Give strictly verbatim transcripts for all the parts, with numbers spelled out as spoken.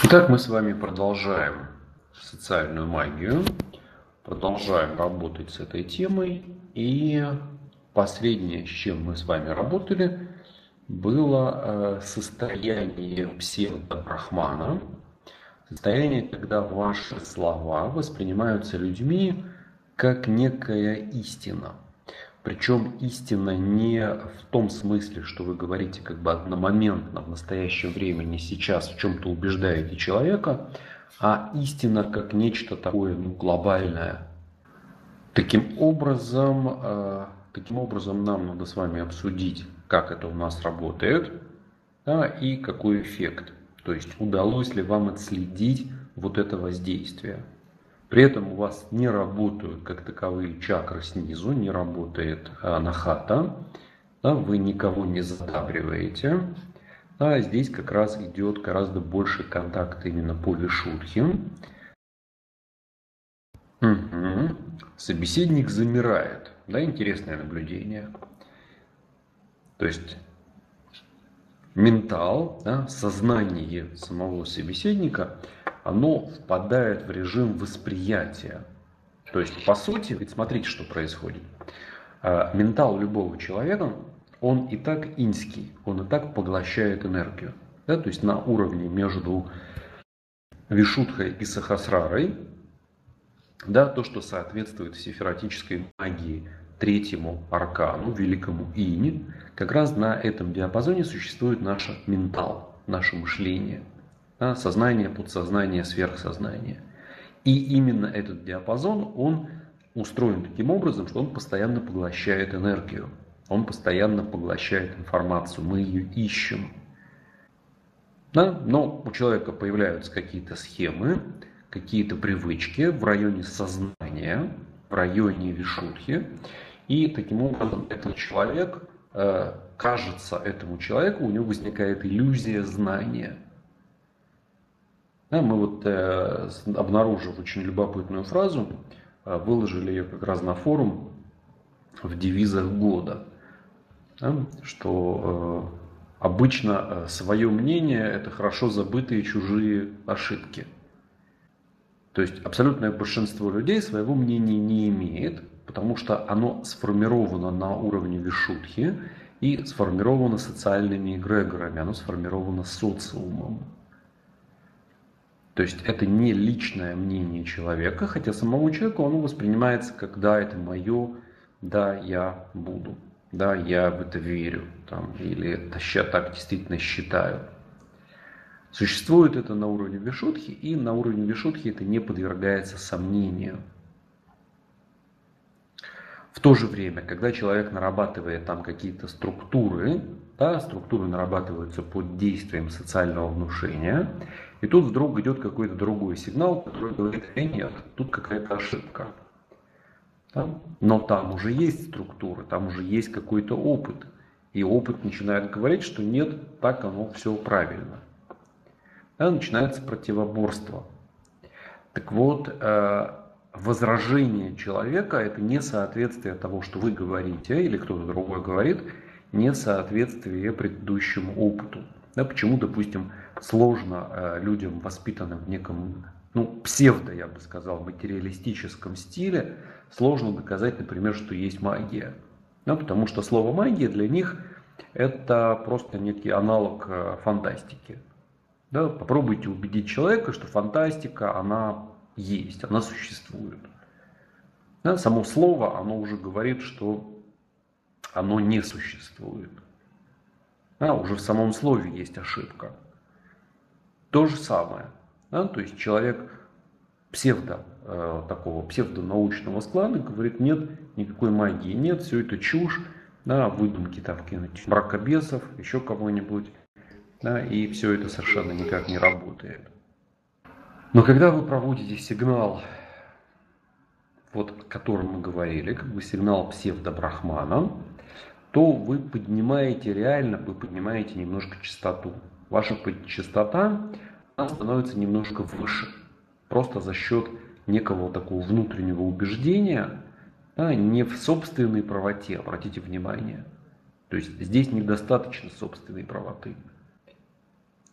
Итак, мы с вами продолжаем социальную магию, продолжаем работать с этой темой. И последнее, с чем мы с вами работали, было э, состояние псевдобрахмана. Состояние, когда ваши слова воспринимаются людьми как некая истина. Причем истина не в том смысле, что вы говорите как бы одномоментно, в настоящем времени, сейчас в чем-то убеждаете человека, а истина как нечто такое, ну, глобальное. Таким образом, э, таким образом нам надо с вами обсудить, как это у нас работает, да, и какой эффект. То есть удалось ли вам отследить вот это воздействие. При этом у вас не работают как таковые чакры снизу, не работает анахата, да, вы никого не задабриваете. А здесь как раз идет гораздо больше контакт именно по вишудхе. Угу. Собеседник замирает. Да, интересное наблюдение. То есть ментал, да, сознание самого собеседника, оно впадает в режим восприятия. То есть, по сути, ведь смотрите, что происходит. Ментал любого человека, он и так иньский, он и так поглощает энергию. Да, то есть на уровне между вишудхой и сахасрарой, да, то, что соответствует сефиратической магии третьему аркану, великому инь, как раз на этом диапазоне существует наш ментал, наше мышление, да, сознание, подсознание, сверхсознание. И именно этот диапазон, он устроен таким образом, что он постоянно поглощает энергию, он постоянно поглощает информацию, мы ее ищем. Да? Но у человека появляются какие-то схемы, какие-то привычки в районе сознания, в районе вишудхи, и таким образом этот человек, кажется этому человеку, у него возникает иллюзия знания. Да, мы вот э, обнаружив очень любопытную фразу, э, выложили ее как раз на форум в девизах года, да, что э, обычно э, свое мнение – это хорошо забытые чужие ошибки. То есть абсолютное большинство людей своего мнения не имеет, потому что оно сформировано на уровне вишудхи и сформировано социальными эгрегорами, оно сформировано социумом. То есть это не личное мнение человека, хотя самому человеку оно воспринимается как да, это мое, да, я буду, да, я в это верю, там, или это я так действительно считаю. Существует это на уровне вишудхи, и на уровне вишудхи это не подвергается сомнению. В то же время, когда человек нарабатывает там какие-то структуры, да, структуры нарабатываются под действием социального внушения, и тут вдруг идет какой-то другой сигнал, который говорит, э, нет, тут какая-то ошибка. Да? Но там уже есть структуры, там уже есть какой-то опыт. И опыт начинает говорить, что нет, так оно все правильно. Да, начинается противоборство. Так вот, возражение человека – это несоответствие того, что вы говорите, или кто-то другой говорит, несоответствие предыдущему опыту. Да, почему, допустим, сложно людям, воспитанным в неком, ну, псевдо, я бы сказал, материалистическом стиле, сложно доказать, например, что есть магия. Да, потому что слово магия для них – это просто некий аналог фантастики. Да, попробуйте убедить человека, что фантастика, она есть, она существует. Да, само слово, оно уже говорит, что оно не существует. Да, уже в самом слове есть ошибка. То же самое. Да, то есть человек псевдо, э, такого псевдонаучного склада говорит, нет, никакой магии нет, все это чушь, да, выдумки там каких-нибудь мракобесов, еще кого-нибудь. Да, и все это совершенно никак не работает. Но когда вы проводите сигнал, вот о котором мы говорили, как бы сигнал псевдобрахмана, то вы поднимаете реально, вы поднимаете немножко частоту. Ваша частота она становится немножко выше. Просто за счет некого такого внутреннего убеждения, да, не в собственной правоте, обратите внимание. То есть здесь недостаточно собственной правоты.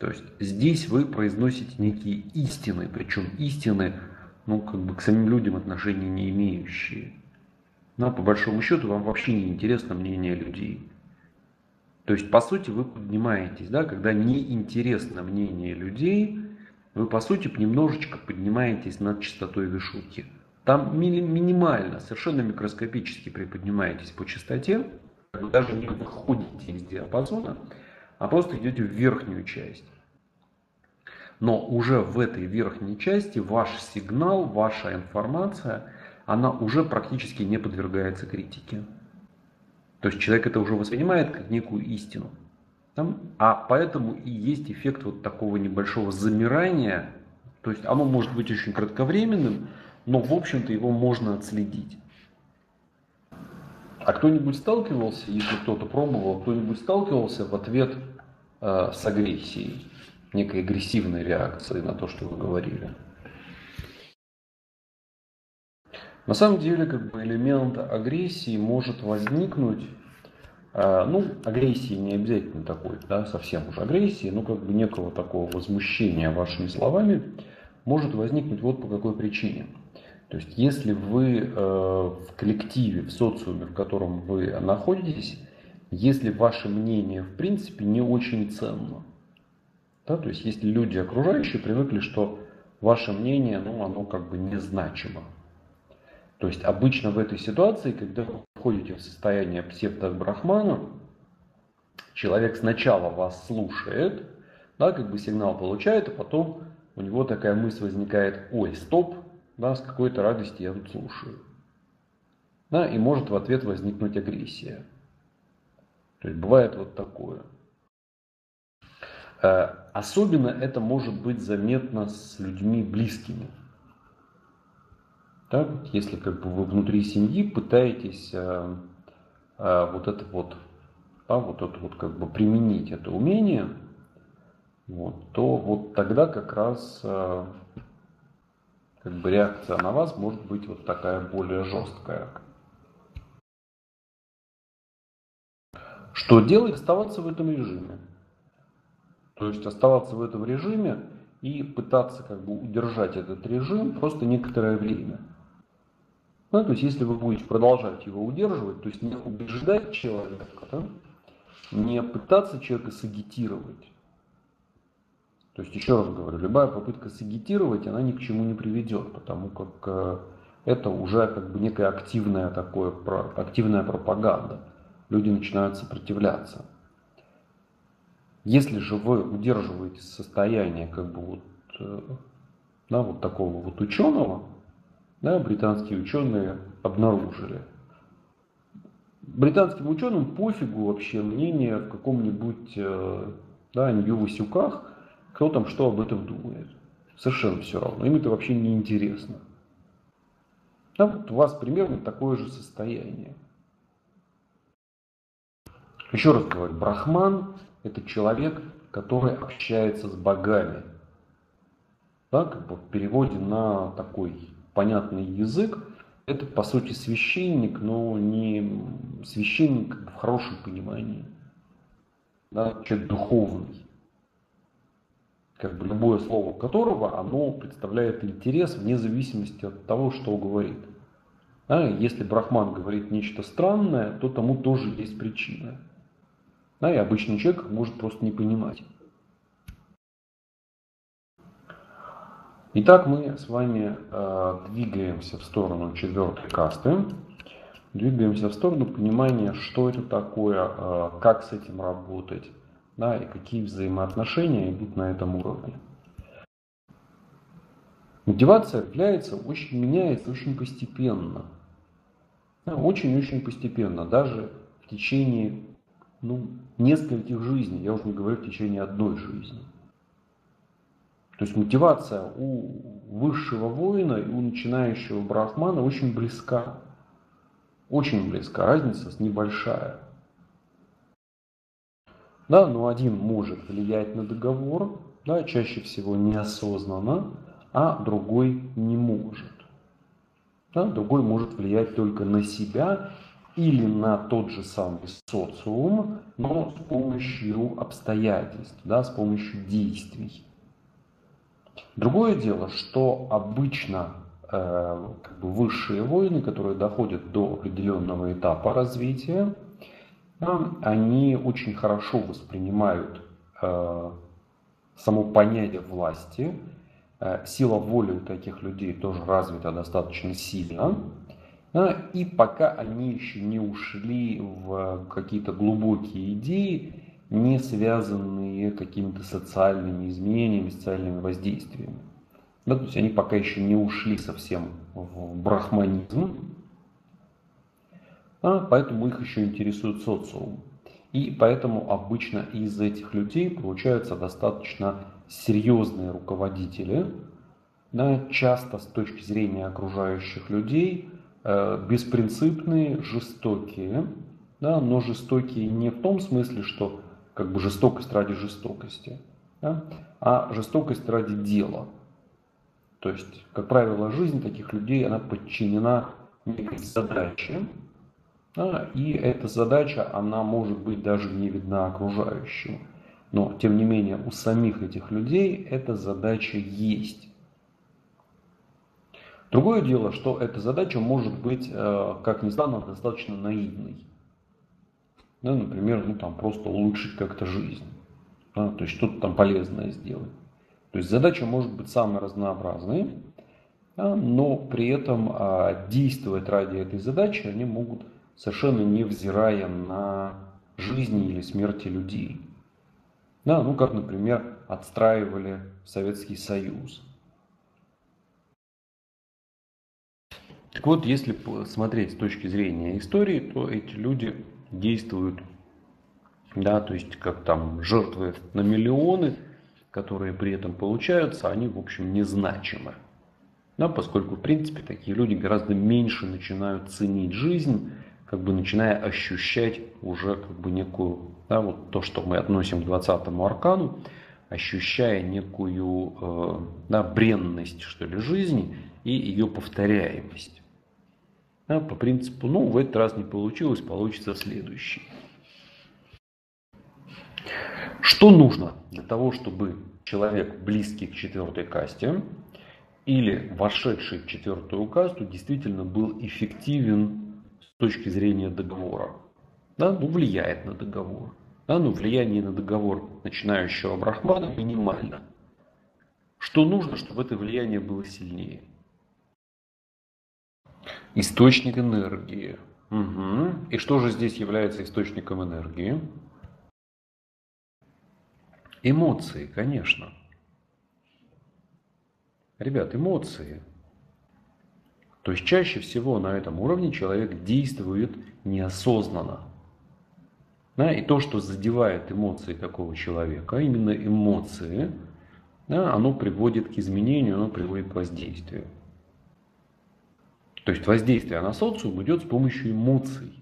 То есть здесь вы произносите некие истины, причем истины, ну, как бы к самим людям отношения не имеющие. Но по большому счету вам вообще не интересно мнение людей. То есть, по сути, вы поднимаетесь, да, когда не интересно мнение людей, вы, по сути, немножечко поднимаетесь над частотой вишухи. Там ми- минимально, совершенно микроскопически приподнимаетесь по частоте, вы даже не выходите из диапазона, а просто идете в верхнюю часть. Но уже в этой верхней части ваш сигнал, ваша информация, она уже практически не подвергается критике. То есть человек это уже воспринимает как некую истину. Там, а поэтому и есть эффект вот такого небольшого замирания. То есть оно может быть очень кратковременным, но в общем-то его можно отследить. А кто-нибудь сталкивался, если кто-то пробовал, кто-нибудь сталкивался в ответ э, с агрессией, некой агрессивной реакцией на то, что вы говорили? На самом деле, как бы элемент агрессии может возникнуть, э, ну, агрессии не обязательно такой, да, совсем уж агрессии, но как бы некого такого возмущения вашими словами может возникнуть вот по какой причине. То есть, если вы э, в коллективе, в социуме, в котором вы находитесь, если ваше мнение в принципе не очень ценно, да, то есть, если люди окружающие привыкли, что ваше мнение, ну, оно как бы незначимо. То есть, обычно в этой ситуации, когда вы входите в состояние псевдобрахмана, человек сначала вас слушает, да, как бы сигнал получает, а потом у него такая мысль возникает: ой, стоп, да, с какой-то радости я тут слушаю. Да, и может в ответ возникнуть агрессия. То есть бывает вот такое. Особенно это может быть заметно с людьми близкими. Так, если как бы вы внутри семьи пытаетесь а, а, вот это вот, а, вот это вот как бы применить это умение, вот, то вот тогда как раз а, как бы реакция на вас может быть вот такая более жесткая. Что делать? Оставаться в этом режиме. То есть оставаться в этом режиме и пытаться как бы удержать этот режим просто некоторое время. Ну, то есть если вы будете продолжать его удерживать, то есть не убеждать человека, да, не пытаться человека сагитировать. То есть, еще раз говорю, любая попытка сагитировать, она ни к чему не приведет, потому как это уже как бы некая активная, такое, активная пропаганда. Люди начинают сопротивляться. Если же вы удерживаете состояние как бы вот, да, вот такого вот ученого, да, британские ученые обнаружили. Британским ученым пофигу вообще мнение в каком-нибудь да, Нью-Васюках, кто там что об этом думает. Совершенно все равно. Им это вообще не интересно. Да, вот у вас примерно такое же состояние. Еще раз говорю, брахман – это человек, который общается с богами. Да, как бы в переводе на такой понятный язык, это по сути священник, но не священник в хорошем понимании. Да, человек духовный. Как бы любое слово которого, оно представляет интерес вне зависимости от того, что говорит. Да, если брахман говорит нечто странное, то тому тоже есть причина. Да, и обычный человек может просто не понимать. Итак, мы с вами э, двигаемся в сторону четвертой касты, двигаемся в сторону понимания, что это такое, э, как с этим работать, да, и какие взаимоотношения идут на этом уровне. Мотивация является, очень меняется очень постепенно. Очень-очень постепенно, даже в течение ну, нескольких жизней, я уже не говорю в течение одной жизни. То есть мотивация у высшего воина и у начинающего брахмана очень близка. Очень близка, разница небольшая. Да, но один может влиять на договор, да, чаще всего неосознанно, а другой не может. Да, другой может влиять только на себя или на тот же самый социум, но с помощью обстоятельств, да, с помощью действий. Другое дело, что обычно э, как бы высшие воины, которые доходят до определенного этапа развития, да, они очень хорошо воспринимают э, само понятие власти. Э, сила воли у таких людей тоже развита достаточно сильно. Да, и пока они еще не ушли в какие-то глубокие идеи, не связанные какими-то социальными изменениями, социальными воздействиями. Да, то есть они пока еще не ушли совсем в брахманизм, а поэтому их еще интересует социум. И поэтому обычно из этих людей получаются достаточно серьезные руководители, да, часто с точки зрения окружающих людей, э, беспринципные, жестокие, да, но жестокие не в том смысле, что как бы жестокость ради жестокости, да, а жестокость ради дела. То есть, как правило, жизнь таких людей, она подчинена некой задаче, да, и эта задача, она может быть даже не видна окружающим. Но, тем не менее, у самих этих людей эта задача есть. Другое дело, что эта задача может быть, как ни странно, достаточно наивной. Да, например, ну, там, просто улучшить как-то жизнь, да, то есть что-то там полезное сделать. То есть задача может быть самой разнообразной, да, но при этом а, действовать ради этой задачи они могут совершенно невзирая на жизни или смерти людей. Да, ну как, например, отстраивали Советский Союз. Так вот, если смотреть с точки зрения истории, то эти люди действуют, да, то есть как там жертвы на миллионы, которые при этом получаются, они, в общем, незначимы. Да, поскольку, в принципе, такие люди гораздо меньше начинают ценить жизнь, как бы начиная ощущать уже как бы некую, да, вот то, что мы относим к двадцатому аркану, ощущая некую э, да, бренность, что ли, жизни и ее повторяемость. Да, по принципу, ну, в этот раз не получилось, получится следующий. Что нужно для того, чтобы человек, близкий к четвертой касте, или вошедший в четвертую касту, действительно был эффективен с точки зрения договора? Да, ну, влияет на договор. Да, но влияние на договор начинающего брахмана минимально. Что нужно, чтобы это влияние было сильнее? Источник энергии. Угу. И что же здесь является источником энергии? Эмоции, конечно. Ребят, эмоции. То есть чаще всего на этом уровне человек действует неосознанно. Да, и то, что задевает эмоции такого человека, а именно эмоции, да, оно приводит к изменению, оно приводит к воздействию. То есть воздействие на социум идет с помощью эмоций.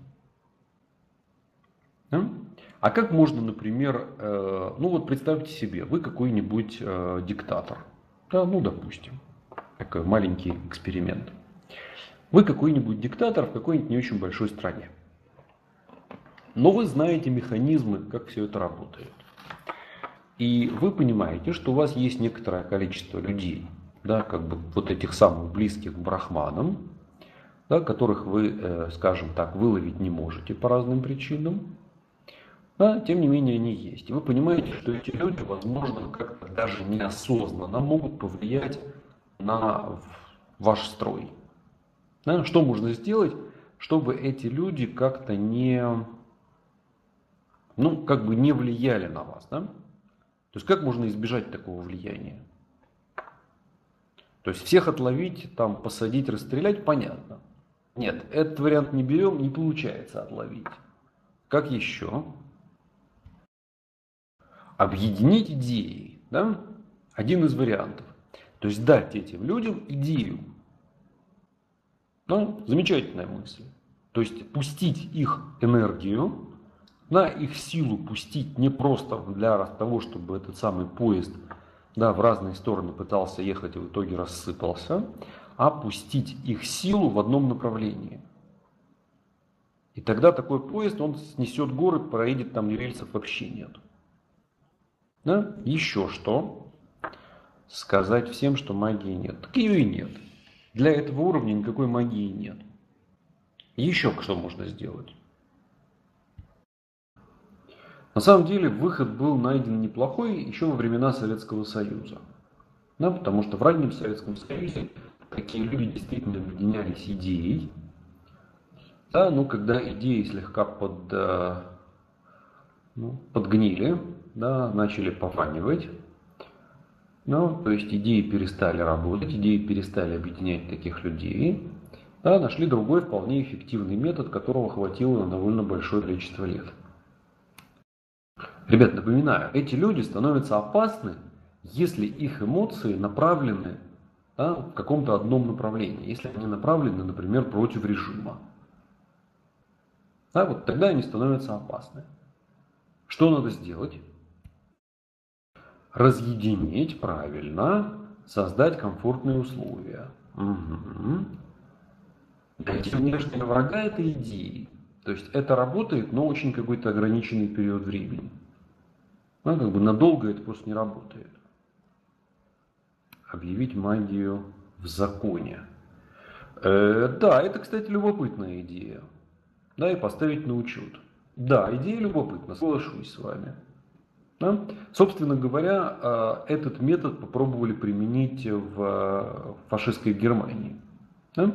Да? А как можно, например, э, ну вот представьте себе, вы какой-нибудь э, диктатор. Да, ну допустим, такой маленький эксперимент. Вы какой-нибудь диктатор в какой-нибудь не очень большой стране. Но вы знаете механизмы, как все это работает. И вы понимаете, что у вас есть некоторое количество людей, да, как бы вот этих самых близких к брахманам, да, которых вы, скажем так, выловить не можете по разным причинам. Да, тем не менее они есть. И вы понимаете, что эти люди, возможно, как-то даже неосознанно могут повлиять на ваш строй. Да, что можно сделать, чтобы эти люди как-то не, ну, как бы не влияли на вас, да? То есть как можно избежать такого влияния? То есть всех отловить, там, посадить, расстрелять, понятно. Нет, этот вариант не берем, не получается отловить. Как еще? Объединить идеи, да? Один из вариантов. То есть дать этим людям идею. Ну, замечательная мысль. То есть пустить их энергию, да, их силу пустить не просто для того, чтобы этот самый поезд, да, в разные стороны пытался ехать и в итоге рассыпался, а пустить их силу в одном направлении. И тогда такой поезд, он снесет горы, проедет, там рельсов вообще нет. Да? Еще что? Сказать всем, что магии нет. Так ее и нет. Для этого уровня никакой магии нет. Еще что можно сделать? На самом деле выход был найден неплохой еще во времена Советского Союза. Да, потому что в раннем Советском Союзе такие люди действительно объединялись идеей. Да, ну, когда идеи слегка под, ну, подгнили, да, начали пованивать, ну, то есть идеи перестали работать, идеи перестали объединять таких людей, да, нашли другой вполне эффективный метод, которого хватило на довольно большое количество лет. Ребят, напоминаю, эти люди становятся опасны, если их эмоции направлены, да, в каком-то одном направлении, если они направлены, например, против режима. Да, вот тогда они становятся опасны. Что надо сделать? Разъединить правильно, создать комфортные условия. Угу. Найти внешнего врага этой идеи. То есть это работает, но очень какой-то ограниченный период времени. Ну, как бы надолго это просто не работает. Объявить магию в законе. Э, да, это, кстати, любопытная идея. Да, и поставить на учет. Да, идея любопытна, соглашусь с вами. Да? Собственно говоря, этот метод попробовали применить в фашистской Германии. Да?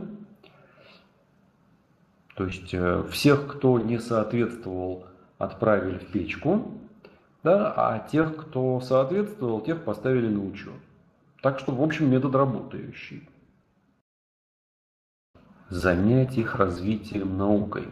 То есть всех, кто не соответствовал, отправили в печку, да, а тех, кто соответствовал, тех поставили на учет. Так что, в общем, метод работающий. Занять их развитием наукой.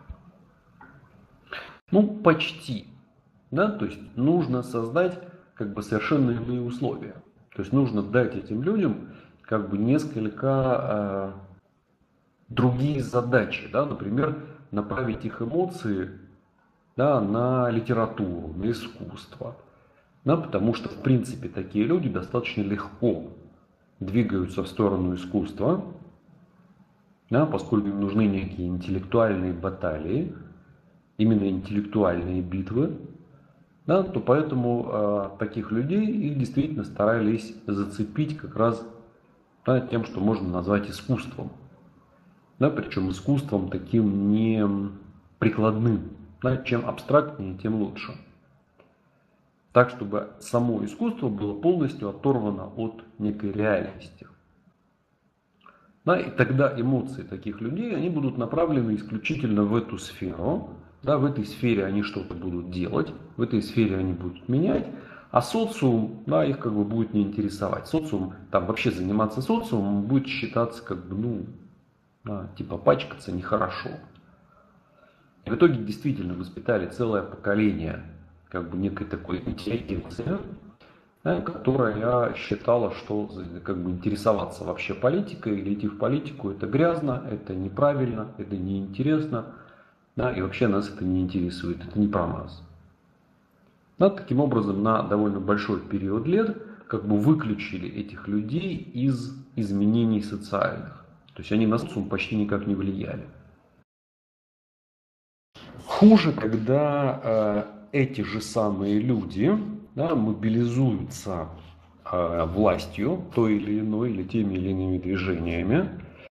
Ну, почти. Да? То есть нужно создать как бы совершенно иные условия. То есть нужно дать этим людям как бы несколько э, другие задачи. Да? Например, направить их эмоции, да, на литературу, на искусство. Да? Потому что, в принципе, такие люди достаточно легко двигаются в сторону искусства, да, поскольку им нужны некие интеллектуальные баталии, именно интеллектуальные битвы, да, то поэтому э, таких людей их действительно старались зацепить как раз, да, тем, что можно назвать искусством. Да, причем искусством таким не прикладным. Да, чем абстрактнее, тем лучше. Так, чтобы само искусство было полностью оторвано от некой реальности. Да, и тогда эмоции таких людей, они будут направлены исключительно в эту сферу. Да, в этой сфере они что-то будут делать, в этой сфере они будут менять, а социум, да, их как бы будет не интересовать. Социум, там вообще заниматься социумом будет считаться как бы, ну, да, типа пачкаться нехорошо. И в итоге действительно воспитали целое поколение как бы некой такой интеллигенции, да, которая считала, что как бы интересоваться вообще политикой или идти в политику это грязно, это неправильно, это неинтересно. Да, и вообще нас это не интересует, это не про нас. Да, таким образом, на довольно большой период лет как бы выключили этих людей из изменений социальных. То есть они на социум почти никак не влияли. Хуже, когда э, эти же самые люди, да, мобилизуются э, властью той или иной, или теми или иными движениями,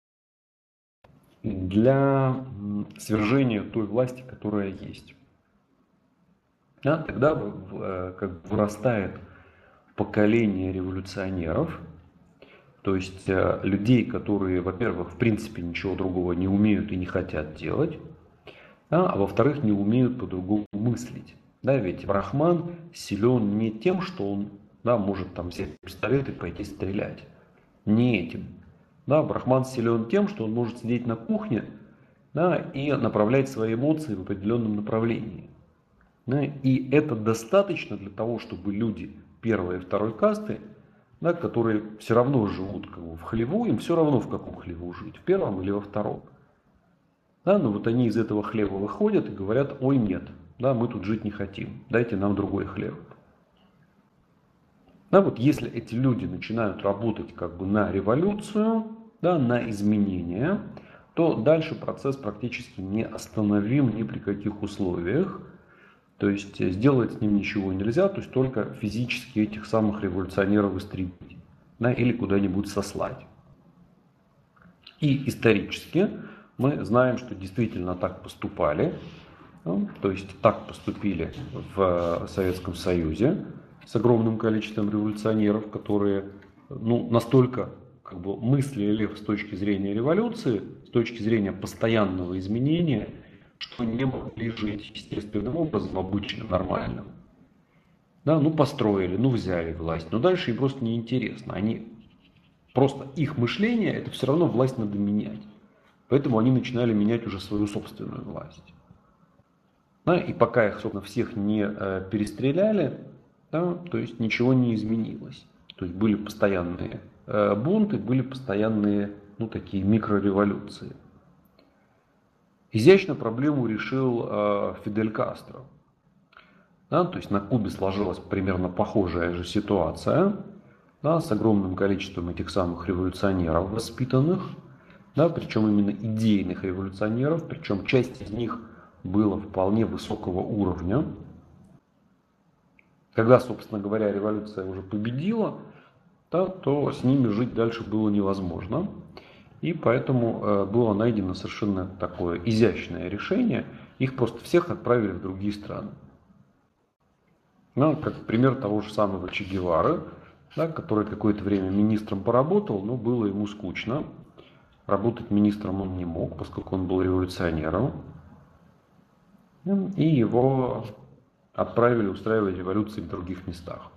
для свержения той власти, которая есть. Да, тогда как бы вырастает поколение революционеров, то есть людей, которые, во-первых, в принципе ничего другого не умеют и не хотят делать, да, а во-вторых, не умеют по-другому мыслить. Да, ведь брахман силен не тем, что он, да, может там взять пистолет и пойти стрелять, не этим. Да, брахман силен тем, что он может сидеть на кухне, да, и направлять свои эмоции в определенном направлении. Да, и это достаточно для того, чтобы люди первой и второй касты, да, которые все равно живут как бы в хлеву, им все равно в каком хлеву жить, в первом или во втором. Да, но вот они из этого хлева выходят и говорят: ой, нет, да, мы тут жить не хотим, дайте нам другой хлеб. Да, вот если эти люди начинают работать как бы на революцию, да, на изменения, то дальше процесс практически не остановим ни при каких условиях. То есть сделать с ним ничего нельзя, то есть только физически этих самых революционеров истребить, да, или куда-нибудь сослать. И исторически мы знаем, что действительно так поступали, ну, то есть так поступили в Советском Союзе с огромным количеством революционеров, которые ну, настолько как бы, мыслили с точки зрения революции, с точки зрения постоянного изменения, что не могли жить естественным образом, обычным, нормальным. Да, ну построили, ну взяли власть, но дальше им просто неинтересно. Они, просто их мышление, это все равно власть надо менять. Поэтому они начинали менять уже свою собственную власть. Да, и пока их, собственно, всех не э, перестреляли, да, то есть ничего не изменилось. То есть были постоянные э, бунты, были постоянные, ну, такие микрореволюции. Изящно проблему решил э, Фидель Кастро. Да, то есть на Кубе сложилась примерно похожая же ситуация, да, с огромным количеством этих самых революционеров воспитанных, да, причем именно идейных революционеров, причем часть из них была вполне высокого уровня. Когда, собственно говоря, революция уже победила, да, то с ними жить дальше было невозможно. И поэтому э, было найдено совершенно такое изящное решение. Их просто всех отправили в другие страны. Ну, как пример того же самого Че Гевары, да, который какое-то время министром поработал, но было ему скучно. Работать министром он не мог, поскольку он был революционером. И его отправили устраивать революции в других местах.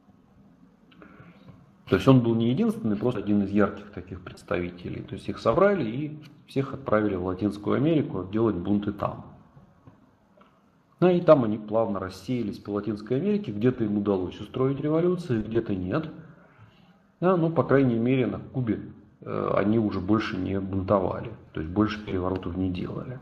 То есть он был не единственный, просто один из ярких таких представителей. То есть их собрали и всех отправили в Латинскую Америку делать бунты там. Ну и там они плавно рассеялись по Латинской Америке. Где-то им удалось устроить революцию, где-то нет. Да, ну, по крайней мере, на Кубе э, они уже больше не бунтовали. То есть больше переворотов не делали.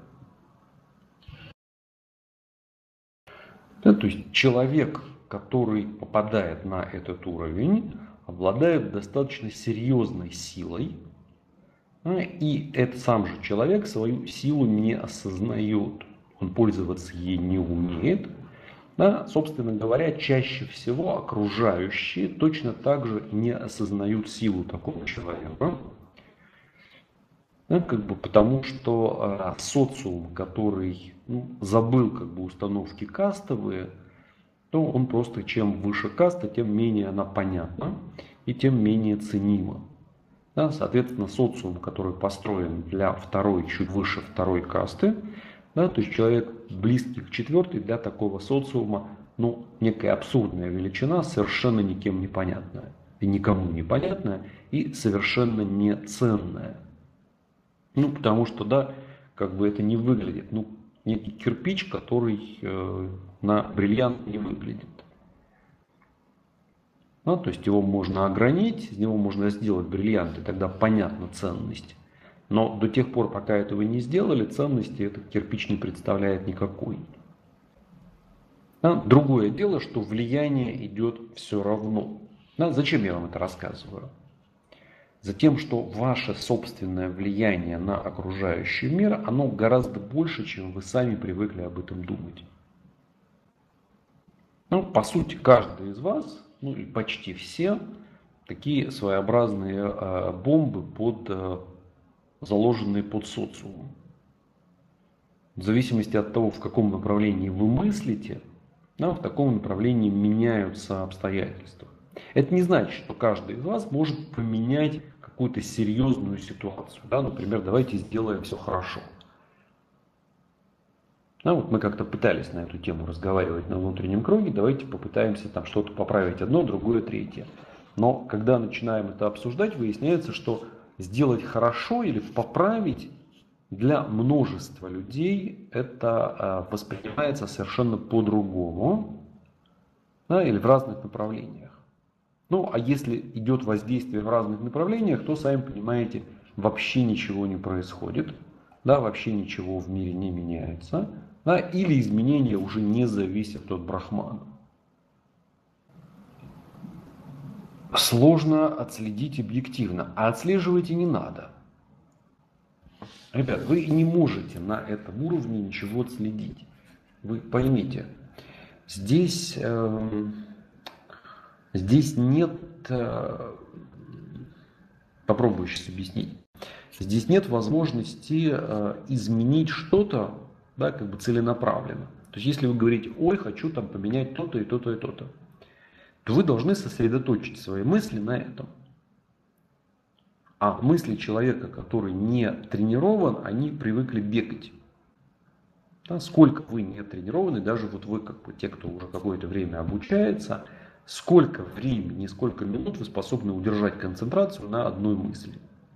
Да, то есть человек, который попадает на этот уровень, обладает достаточно серьезной силой, и этот сам же человек свою силу не осознает, он пользоваться ей не умеет. Да, собственно говоря, чаще всего окружающие точно так же не осознают силу такого человека, да, как бы потому что э, социум, который ну, забыл как бы установки кастовые, то он просто чем выше каста, тем менее она понятна и тем менее ценима. Да, соответственно, социум, который построен для второй, чуть выше второй касты, да, то есть человек близкий к четвертой, для такого социума, ну, некая абсурдная величина, совершенно никем не понятная, и никому не понятная, и совершенно не ценная. Ну, потому что, да, как бы это не выглядит, ну, некий кирпич, который э, на бриллиант не выглядит. Ну, то есть его можно огранить, из него можно сделать бриллиант, и тогда понятна ценность. Но до тех пор, пока этого не сделали, ценности этот кирпич не представляет никакой. Да? Другое дело, что влияние идет все равно. Да? Зачем я вам это рассказываю? Затем, что ваше собственное влияние на окружающий мир, оно гораздо больше, чем вы сами привыкли об этом думать. Ну, по сути, каждый из вас, ну и почти все, такие своеобразные э, бомбы, под, э, заложенные под социумом. В зависимости от того, в каком направлении вы мыслите, да, в таком направлении меняются обстоятельства. Это не значит, что каждый из вас может поменять какую-то серьезную ситуацию. Да? Например, давайте сделаем все хорошо. Да, вот мы как-то пытались на эту тему разговаривать на внутреннем круге, давайте попытаемся там что-то поправить одно, другое, третье. Но когда начинаем это обсуждать, выясняется, что сделать хорошо или поправить для множества людей это э, воспринимается совершенно по-другому, да, или в разных направлениях. Ну, а если идет воздействие в разных направлениях, то, сами понимаете, вообще ничего не происходит, да, вообще ничего в мире не меняется, да, или изменения уже не зависят от брахмана. Сложно отследить объективно, а отслеживать и не надо. Ребят, вы не можете на этом уровне ничего отследить. Вы поймите, здесь, э, здесь нет, э, попробую сейчас объяснить, здесь нет возможности э, изменить что-то, да, как бы целенаправленно. То есть если вы говорите, ой, хочу там поменять то-то и то-то и то-то, то вы должны сосредоточить свои мысли на этом. А мысли человека, который не тренирован, они привыкли бегать. Да, сколько вы не тренированы, даже вот вы, как бы, те, кто уже какое-то время обучается, сколько времени, сколько минут вы способны удержать концентрацию на одной мысли.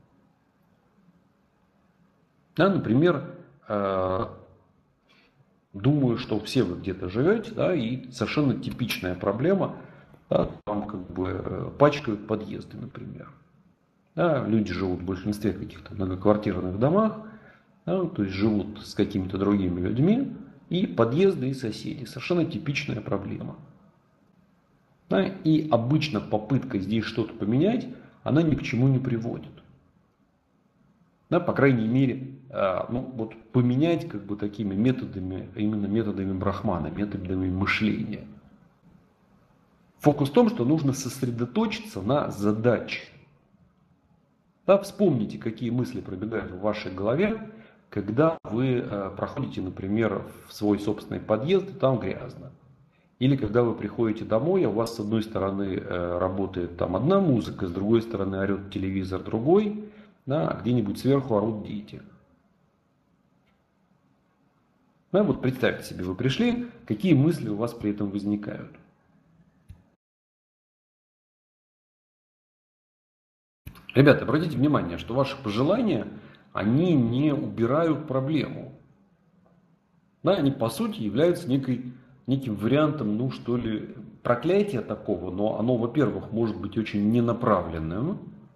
Да, например, э, думаю, что все вы где-то живете, да, и совершенно типичная проблема, да, там как бы пачкают подъезды, например. Да, люди живут в большинстве каких-то многоквартирных домах, да, то есть живут с какими-то другими людьми, и подъезды, и соседи. Совершенно типичная проблема. Да, и обычно попытка здесь что-то поменять, она ни к чему не приводит. Да, по крайней мере, ну, вот поменять как бы такими методами, именно методами Брахмана, методами мышления. Фокус в том, что нужно сосредоточиться на задаче. Да, вспомните, какие мысли пробегают в вашей голове, когда вы э, проходите, например, в свой собственный подъезд, и там грязно. Или когда вы приходите домой, а у вас с одной стороны э, работает там одна музыка, с другой стороны орет телевизор другой, да, а где-нибудь сверху орут дети. Да, вот представьте себе, вы пришли, какие мысли у вас при этом возникают. Ребята, обратите внимание, что ваши пожелания, они не убирают проблему. Да, они по сути являются некой, неким вариантом, ну что ли, проклятия такого, но оно, во-первых, может быть очень ненаправленным.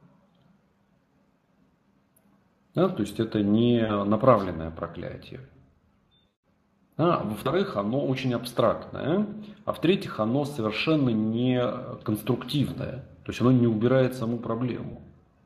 Да, то есть это не направленное проклятие. А, во-вторых, оно очень абстрактное. А в-третьих, оно совершенно не конструктивное. То есть оно не убирает саму проблему.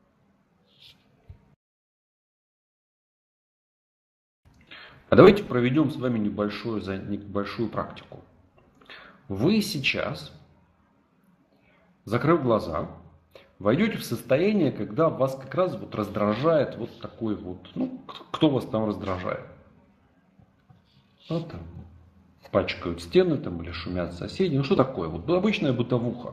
А давайте проведем с вами небольшую, небольшую практику. Вы сейчас, закрыв глаза, войдете в состояние, когда вас как раз вот раздражает вот такой вот, ну, кто вас там раздражает? Ну, там, пачкают стены там, или шумят соседи, ну что такое? Вот обычная бытовуха.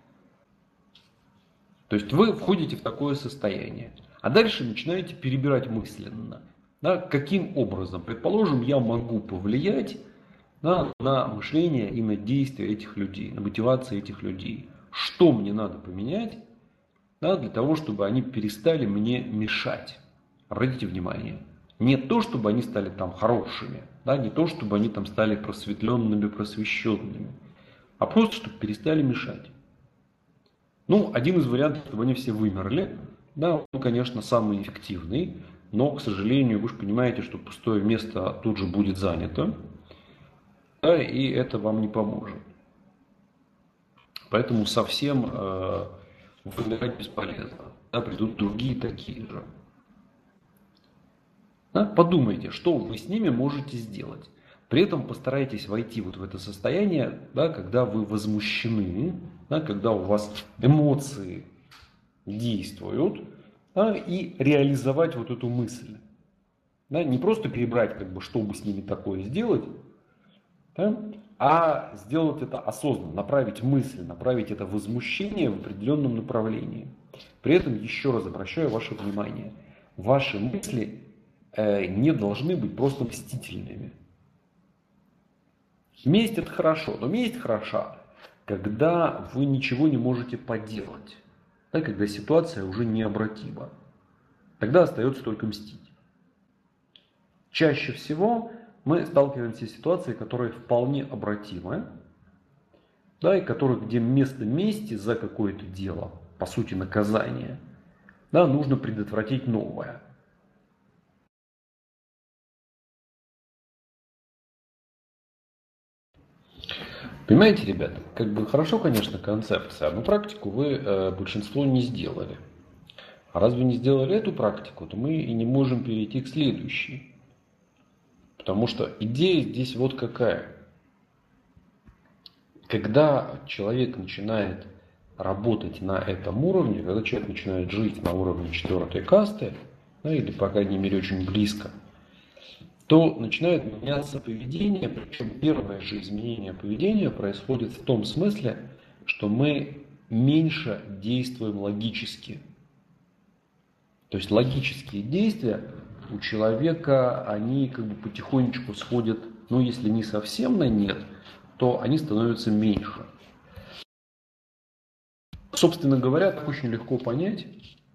То есть вы входите в такое состояние, а дальше начинаете перебирать мысленно. Да, каким образом, предположим, я могу повлиять, да, на мышление и на действия этих людей, на мотивацию этих людей. Что мне надо поменять, да, для того, чтобы они перестали мне мешать. Обратите внимание, не то, чтобы они стали там хорошими, да, не то, чтобы они там стали просветленными, просвещенными, а просто, чтобы перестали мешать. Ну, один из вариантов, чтобы они все вымерли, да, он, конечно, самый эффективный. Но, к сожалению, вы же понимаете, что пустое место тут же будет занято, да, и это вам не поможет. Поэтому совсем э, вымирать бесполезно. Да, придут другие такие же. Да, подумайте, что вы с ними можете сделать. При этом постарайтесь войти вот в это состояние, да, когда вы возмущены, да, когда у вас эмоции действуют, да, и реализовать вот эту мысль. Да, не просто перебрать, как бы, что бы с ними такое сделать, да, а сделать это осознанно, направить мысль, направить это возмущение в определенном направлении. При этом еще раз обращаю ваше внимание, ваши мысли э, не должны быть просто мстительными. Месть — это хорошо, но месть хороша, когда вы ничего не можете поделать. Да, когда ситуация уже необратима. Тогда остается только мстить. Чаще всего мы сталкиваемся с ситуацией, которая вполне обратимая, да, и которая, где вместо мести за какое-то дело, по сути наказание, да, нужно предотвратить новое. Понимаете, ребята, как бы хорошо, конечно, концепция, но практику вы э, большинство не сделали. А разве не сделали эту практику, то мы и не можем перейти к следующей. Потому что идея здесь вот какая. Когда человек начинает работать на этом уровне, когда человек начинает жить на уровне четвертой касты, ну, или, по крайней мере, очень близко, то начинает меняться поведение, причем первое же изменение поведения происходит в том смысле, что мы меньше действуем логически. То есть логические действия у человека, они как бы потихонечку сходят, ну если не совсем на нет, то они становятся меньше. Собственно говоря, так очень легко понять,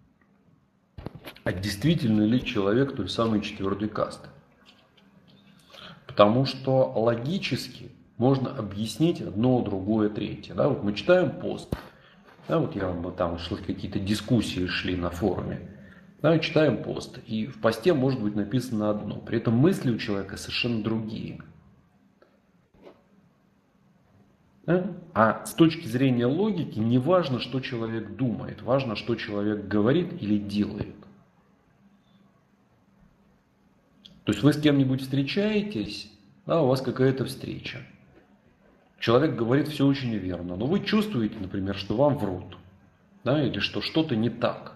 а действительно ли человек той самой четвертой касты. Потому что логически можно объяснить одно, другое, третье. Да? Вот мы читаем пост, да, вот я вам там шли какие-то дискуссии шли на форуме, да, читаем пост, и в посте может быть написано одно, при этом мысли у человека совершенно другие. Да? А с точки зрения логики не важно, что человек думает, важно, что человек говорит или делает. То есть вы с кем-нибудь встречаетесь, да, у вас какая-то встреча. Человек говорит все очень верно, но вы чувствуете, например, что вам врут, да, или что что-то не так.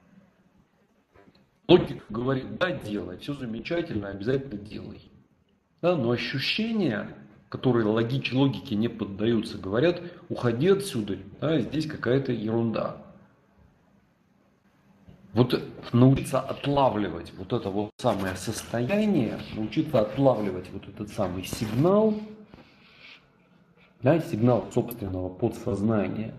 Логика говорит, да, делай, все замечательно, обязательно делай. Да, но ощущения, которые логич, логике не поддаются, говорят, уходи отсюда, да, здесь какая-то ерунда. Вот научиться отлавливать вот это вот самое состояние, научиться отлавливать вот этот самый сигнал, да, сигнал собственного подсознания,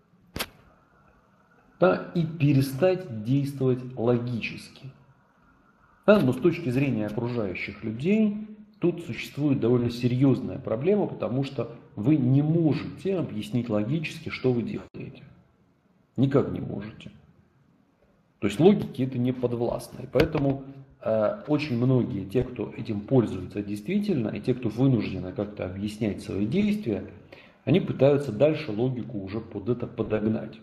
да, и перестать действовать логически. Да, но с точки зрения окружающих людей, тут существует довольно серьезная проблема, потому что вы не можете объяснить логически, что вы делаете. Никак не можете. То есть логике это не подвластно. И поэтому э, очень многие, те, кто этим пользуются действительно, и те, кто вынуждены как-то объяснять свои действия, они пытаются дальше логику уже под это подогнать.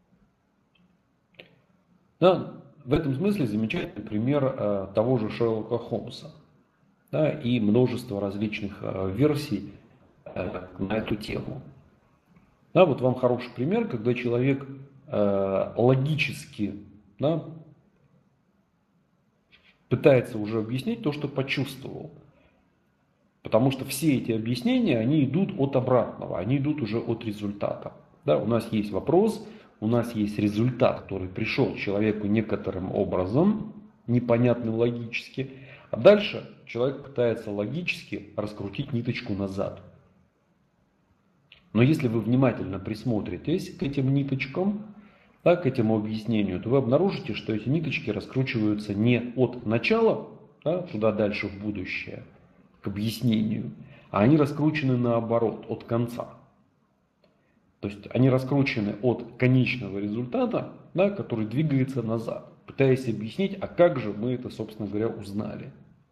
Да, в этом смысле замечательный пример э, того же Шерлока Холмса, да, и множество различных э, версий э, на эту тему. Да, вот вам хороший пример, когда человек э, логически, да, пытается уже объяснить то, что почувствовал. Потому что все эти объяснения, они идут от обратного, они идут уже от результата. Да, у нас есть вопрос, у нас есть результат, который пришел человеку некоторым образом, непонятным логически, а дальше человек пытается логически раскрутить ниточку назад. Но если вы внимательно присмотритесь к этим ниточкам, да, к этому объяснению, то вы обнаружите, что эти ниточки раскручиваются не от начала, да, туда дальше в будущее, к объяснению, а они раскручены наоборот, от конца. То есть они раскручены от конечного результата, да, который двигается назад, пытаясь объяснить, а как же мы это, собственно говоря, узнали.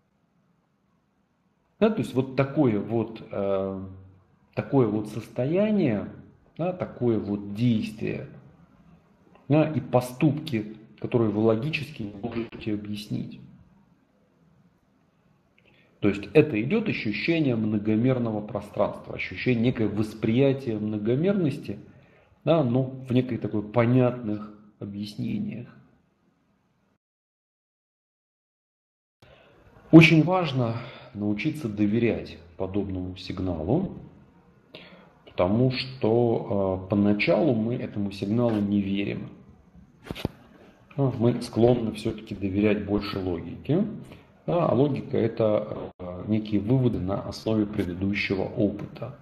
Да, то есть вот такое вот, э, такое вот состояние, да, такое вот действие, да, и поступки, которые вы логически не можете объяснить. То есть это идет ощущение многомерного пространства, ощущение некое восприятие многомерности, да, но в некой такой понятных объяснениях. Очень важно научиться доверять подобному сигналу, потому что э, поначалу мы этому сигналу не верим. Мы склонны все-таки доверять больше логике. Да, а логика – это э, некие выводы на основе предыдущего опыта.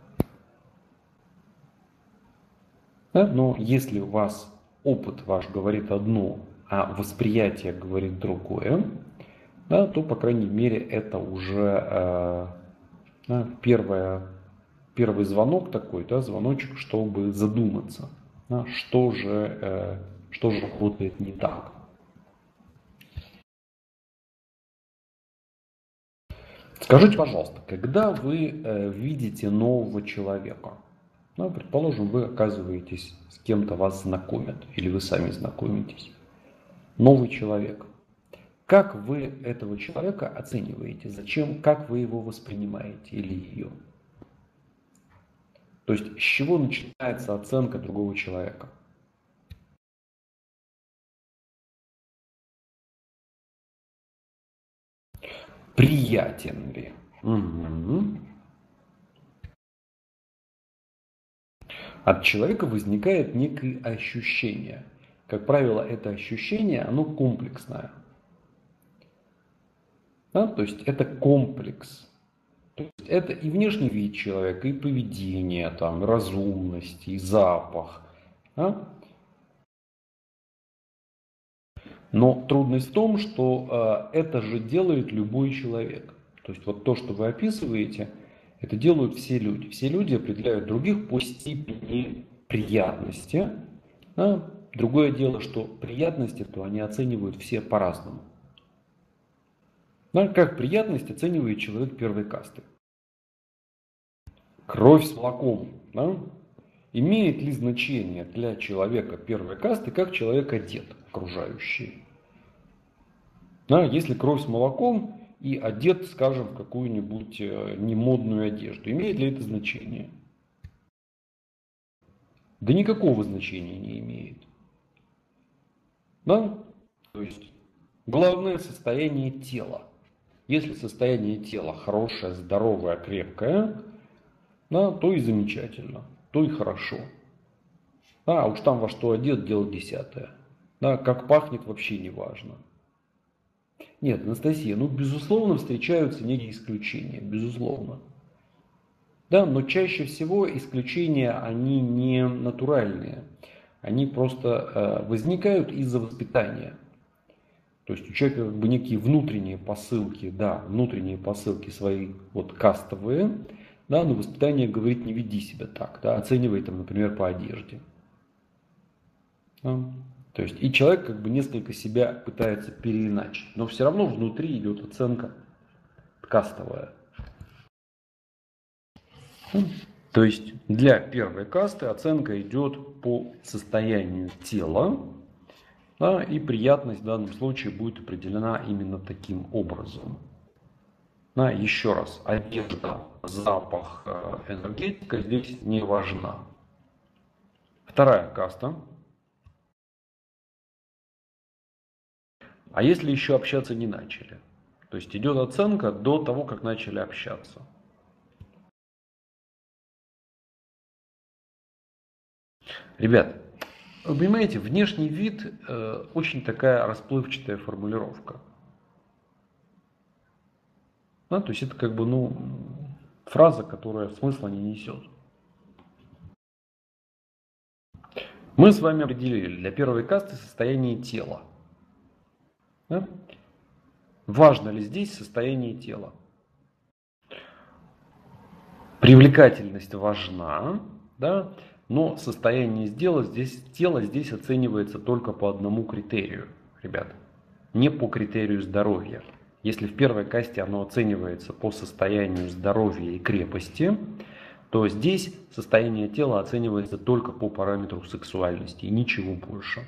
Да, но если у вас опыт ваш говорит одно, а восприятие говорит другое, да, то, по крайней мере, это уже э, да, первое, первый звонок такой, да, звоночек, чтобы задуматься, да, что же, э, что же работает не так. Скажите, пожалуйста, когда вы э, видите нового человека, ну, предположим, вы оказываетесь с кем-то, вас знакомят, или вы сами знакомитесь, новый человек. Как вы этого человека оцениваете? Зачем, как вы его воспринимаете или ее? То есть с чего начинается оценка другого человека? Приятен ли? Угу. От человека возникает некое ощущение. Как правило, это ощущение, оно комплексное. Да? То есть это комплекс. То есть это и внешний вид человека, и поведение, там, и разумность, и запах. Да? Но трудность в том, что э, это же делает любой человек. То есть вот то, что вы описываете, это делают все люди. Все люди определяют других по степени приятности. Да? Другое дело, что приятности, то они оценивают все по-разному. Да? Как приятность оценивает человек первой касты? Кровь с молоком. Да? Имеет ли значение для человека первой касты, как человек одет, окружающий? Да? Если кровь с молоком и одет, скажем, в какую-нибудь немодную одежду, имеет ли это значение? Да никакого значения не имеет. Да? То есть главное состояние тела. Если состояние тела хорошее, здоровое, крепкое, да, то и замечательно, то и хорошо. Да, а уж там во что одет, дело десятое. Да, как пахнет, вообще не важно. Нет, Анастасия, ну безусловно встречаются некие исключения, безусловно. Да, но чаще всего исключения, они не натуральные. Они просто э, возникают из-за воспитания. То есть у человека как бы некие внутренние посылки, да, внутренние посылки свои вот кастовые, да, но воспитание говорит, не веди себя так, да, оценивай там, например, по одежде. Да. То есть и человек как бы несколько себя пытается переиначить, но все равно внутри идет оценка кастовая. То есть для первой касты оценка идет по состоянию тела, да, и приятность в данном случае будет определена именно таким образом. Да, еще раз, одежда, запах, энергетика здесь не важна. Вторая каста. А если еще общаться не начали? То есть идет оценка до того, как начали общаться. Ребят, вы понимаете, внешний вид э, очень такая расплывчатая формулировка. Да, то есть это как бы, ну, фраза, которая смысла не несет. Мы с вами определили для первой касты состояние тела. Да? Важно ли здесь состояние тела? Привлекательность важна, да? Но состояние тела здесь, тела здесь оценивается только по одному критерию, ребята, не по критерию здоровья. Если в первой касте оно оценивается по состоянию здоровья и крепости, то здесь состояние тела оценивается только по параметру сексуальности и ничего больше.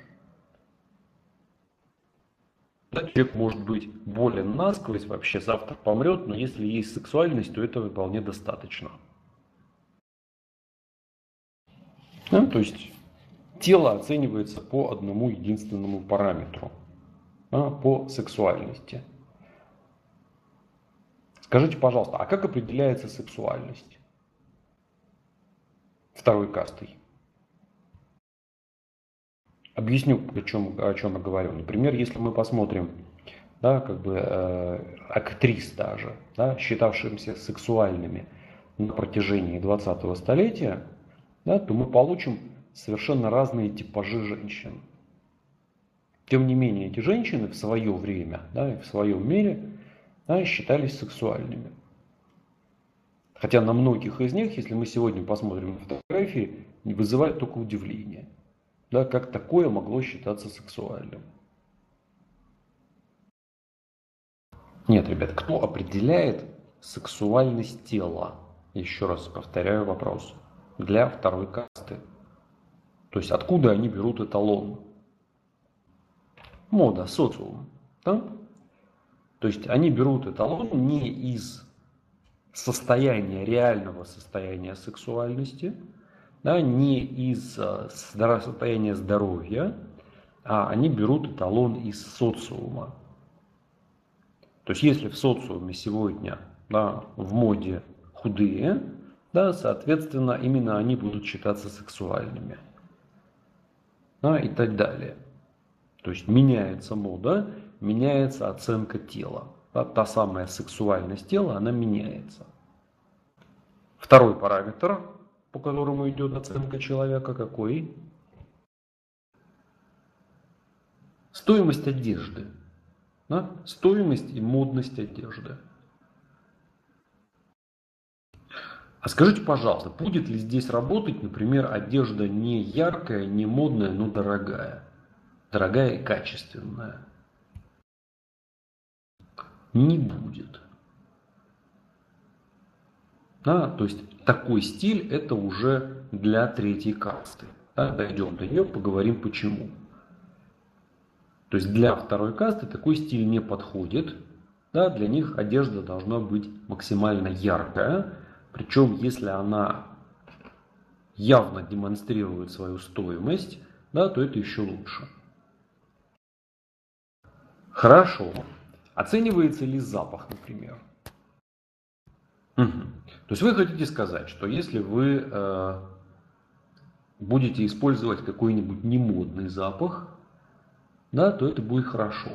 Человек может быть болен насквозь, вообще завтра помрет, но если есть сексуальность, то этого вполне достаточно. Да, то есть тело оценивается по одному единственному параметру, да, по сексуальности. Скажите, пожалуйста, а как определяется сексуальность второй кастой? Объясню, о чем, о чем я говорю. Например, если мы посмотрим, да, как бы, э, актрис даже, да, считавшимся сексуальными на протяжении двадцатого столетия, да, то мы получим совершенно разные типажи женщин. Тем не менее, эти женщины в свое время, да, и в своем мире, да, считались сексуальными. Хотя на многих из них, если мы сегодня посмотрим на фотографии, не вызывает только удивление. Да, как такое могло считаться сексуальным? Нет, ребят, кто определяет сексуальность тела? Еще раз повторяю вопрос. Для второй касты. То есть откуда они берут эталон? мода, социум. Да? То есть они берут эталон не из состояния, реального состояния сексуальности, да, не из состояния здоровья, а они берут эталон из социума. То есть если в социуме сегодня, да, в моде худые, да, соответственно, именно они будут считаться сексуальными, да, и так далее. То есть меняется мода, меняется оценка тела. Да, та самая сексуальность тела, она меняется. Второй параметр, по которому идет оценка человека, какой? Стоимость одежды. Да? Стоимость и модность одежды. А скажите, пожалуйста, будет ли здесь работать, например, одежда не яркая, не модная, но дорогая? Дорогая и качественная? Не будет. Да, то есть такой стиль это уже для третьей касты. Да, дойдем до нее, поговорим почему. То есть для второй касты такой стиль не подходит. Да, для них одежда должна быть максимально яркая. Причем если она явно демонстрирует свою стоимость, да, то это еще лучше. Хорошо. Оценивается ли запах, например? Угу. То есть вы хотите сказать, что если вы э, будете использовать какой-нибудь немодный запах, да, то это будет хорошо.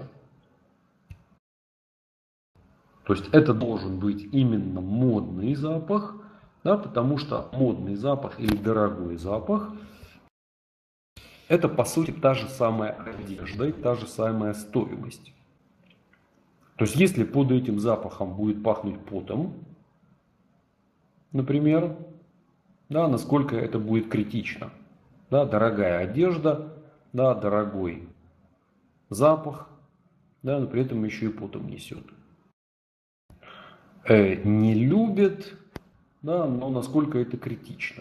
То есть это должен быть именно модный запах, да, потому что модный запах или дорогой запах это по сути та же самая одежда и та же самая стоимость. То есть если под этим запахом будет пахнуть потом, например, да, насколько это будет критично. Да, дорогая одежда, да, дорогой запах, да, но при этом еще и потом несет. Э, не любит, да, но насколько это критично.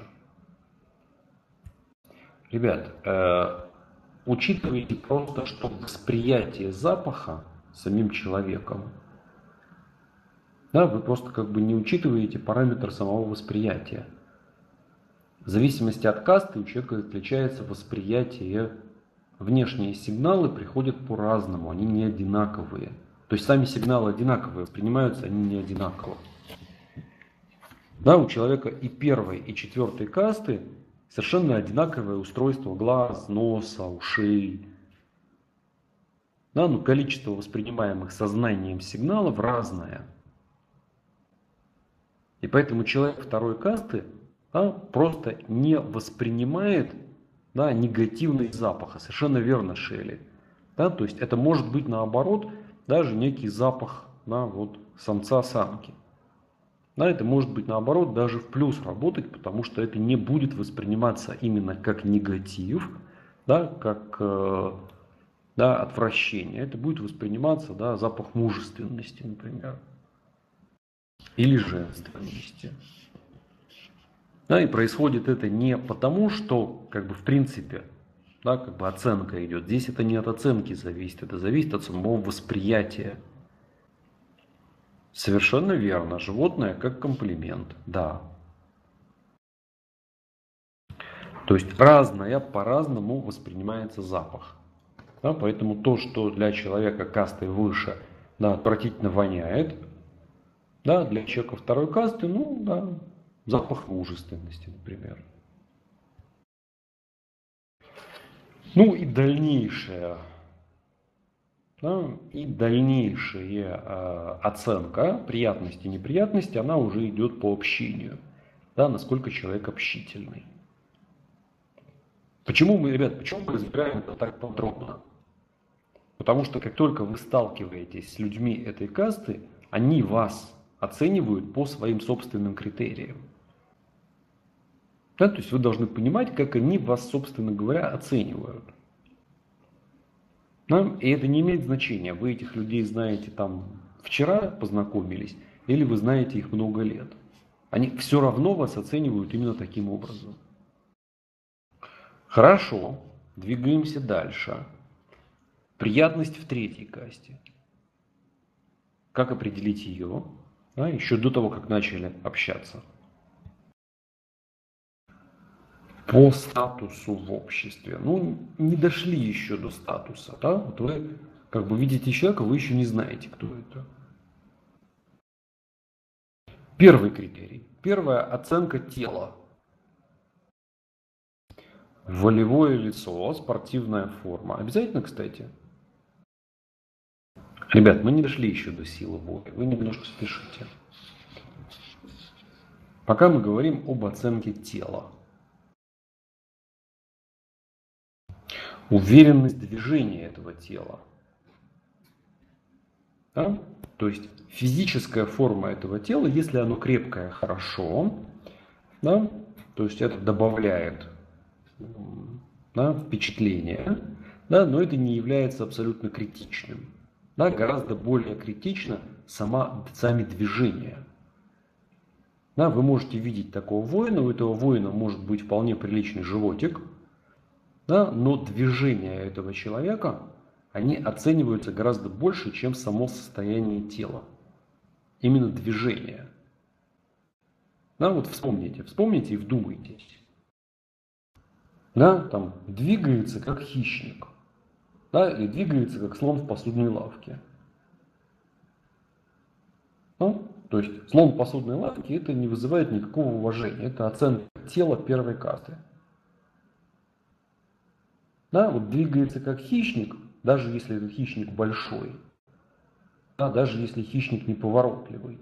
Ребят, э, учитывайте просто, что восприятие запаха самим человеком, да, вы просто как бы не учитываете параметр самого восприятия. В зависимости от касты у человека отличается восприятие. Внешние сигналы приходят по-разному, они не одинаковые. То есть сами сигналы одинаковые, воспринимаются они не одинаково. Да, у человека и первой, и четвертой касты совершенно одинаковое устройство глаз, носа, ушей. Да, но количество воспринимаемых сознанием сигналов разное. И поэтому человек второй касты, да, просто не воспринимает, да, негативный запах. Совершенно верно, Шелли. Да, то есть это может быть наоборот даже некий запах, да, вот, самца-самки. Да, это может быть наоборот даже в плюс работать, потому что это не будет восприниматься именно как негатив, да, как э, да, отвращение. Это будет восприниматься, да, запах мужественности, например. Или женственности. Да, и происходит это не потому, что как бы в принципе, да, как бы оценка идет. Здесь это не от оценки зависит, это зависит от самого восприятия. Совершенно верно. Животное как комплимент, да. То есть разное по-разному воспринимается запах. Да, поэтому то, что для человека касты выше, да, отвратительно воняет, да, для человека второй касты, ну да, запах мужественности, например. Ну и дальнейшее. Да, и дальнейшая э, оценка приятности и неприятности, она уже идет по общению. Да, насколько человек общительный. Почему мы, ребят, почему мы разбираем это так подробно? Потому что как только вы сталкиваетесь с людьми этой касты, они вас оценивают по своим собственным критериям. Да, то есть вы должны понимать, как они вас, собственно говоря, оценивают. Да? И это не имеет значения, вы этих людей знаете там вчера познакомились, или вы знаете их много лет. Они все равно вас оценивают именно таким образом. Хорошо, двигаемся дальше. Приятность в третьей касте. Как определить ее? Да, еще до того, как начали общаться. По статусу в обществе. Ну, не дошли еще до статуса. Да? Вот вы как бы видите человека, вы еще не знаете, кто это. Первый критерий. Первая оценка тела. Волевое лицо, спортивная форма. Обязательно, кстати. Ребят, мы не дошли еще до силы воли. Вы немножко спешите. Пока мы говорим об оценке тела. Уверенность движения этого тела. Да? То есть физическая форма этого тела, если оно крепкое, хорошо. Да? То есть это добавляет, да, впечатление. Да? Но это не является абсолютно критичным. Да? Гораздо более критично сама, сами движения. Да? Вы можете видеть такого воина, у этого воина может быть вполне приличный животик. Да, но движения этого человека, они оцениваются гораздо больше, чем само состояние тела. Именно движение. Да, вот вспомните, вспомните и вдумайтесь. Да, там двигается как хищник. Да, или двигается как слон в посудной лавке. Ну, то есть слон в посудной лавке это не вызывает никакого уважения. Это оценка тела первой касты. Да, вот двигается как хищник, даже если этот хищник большой, да, даже если хищник неповоротливый,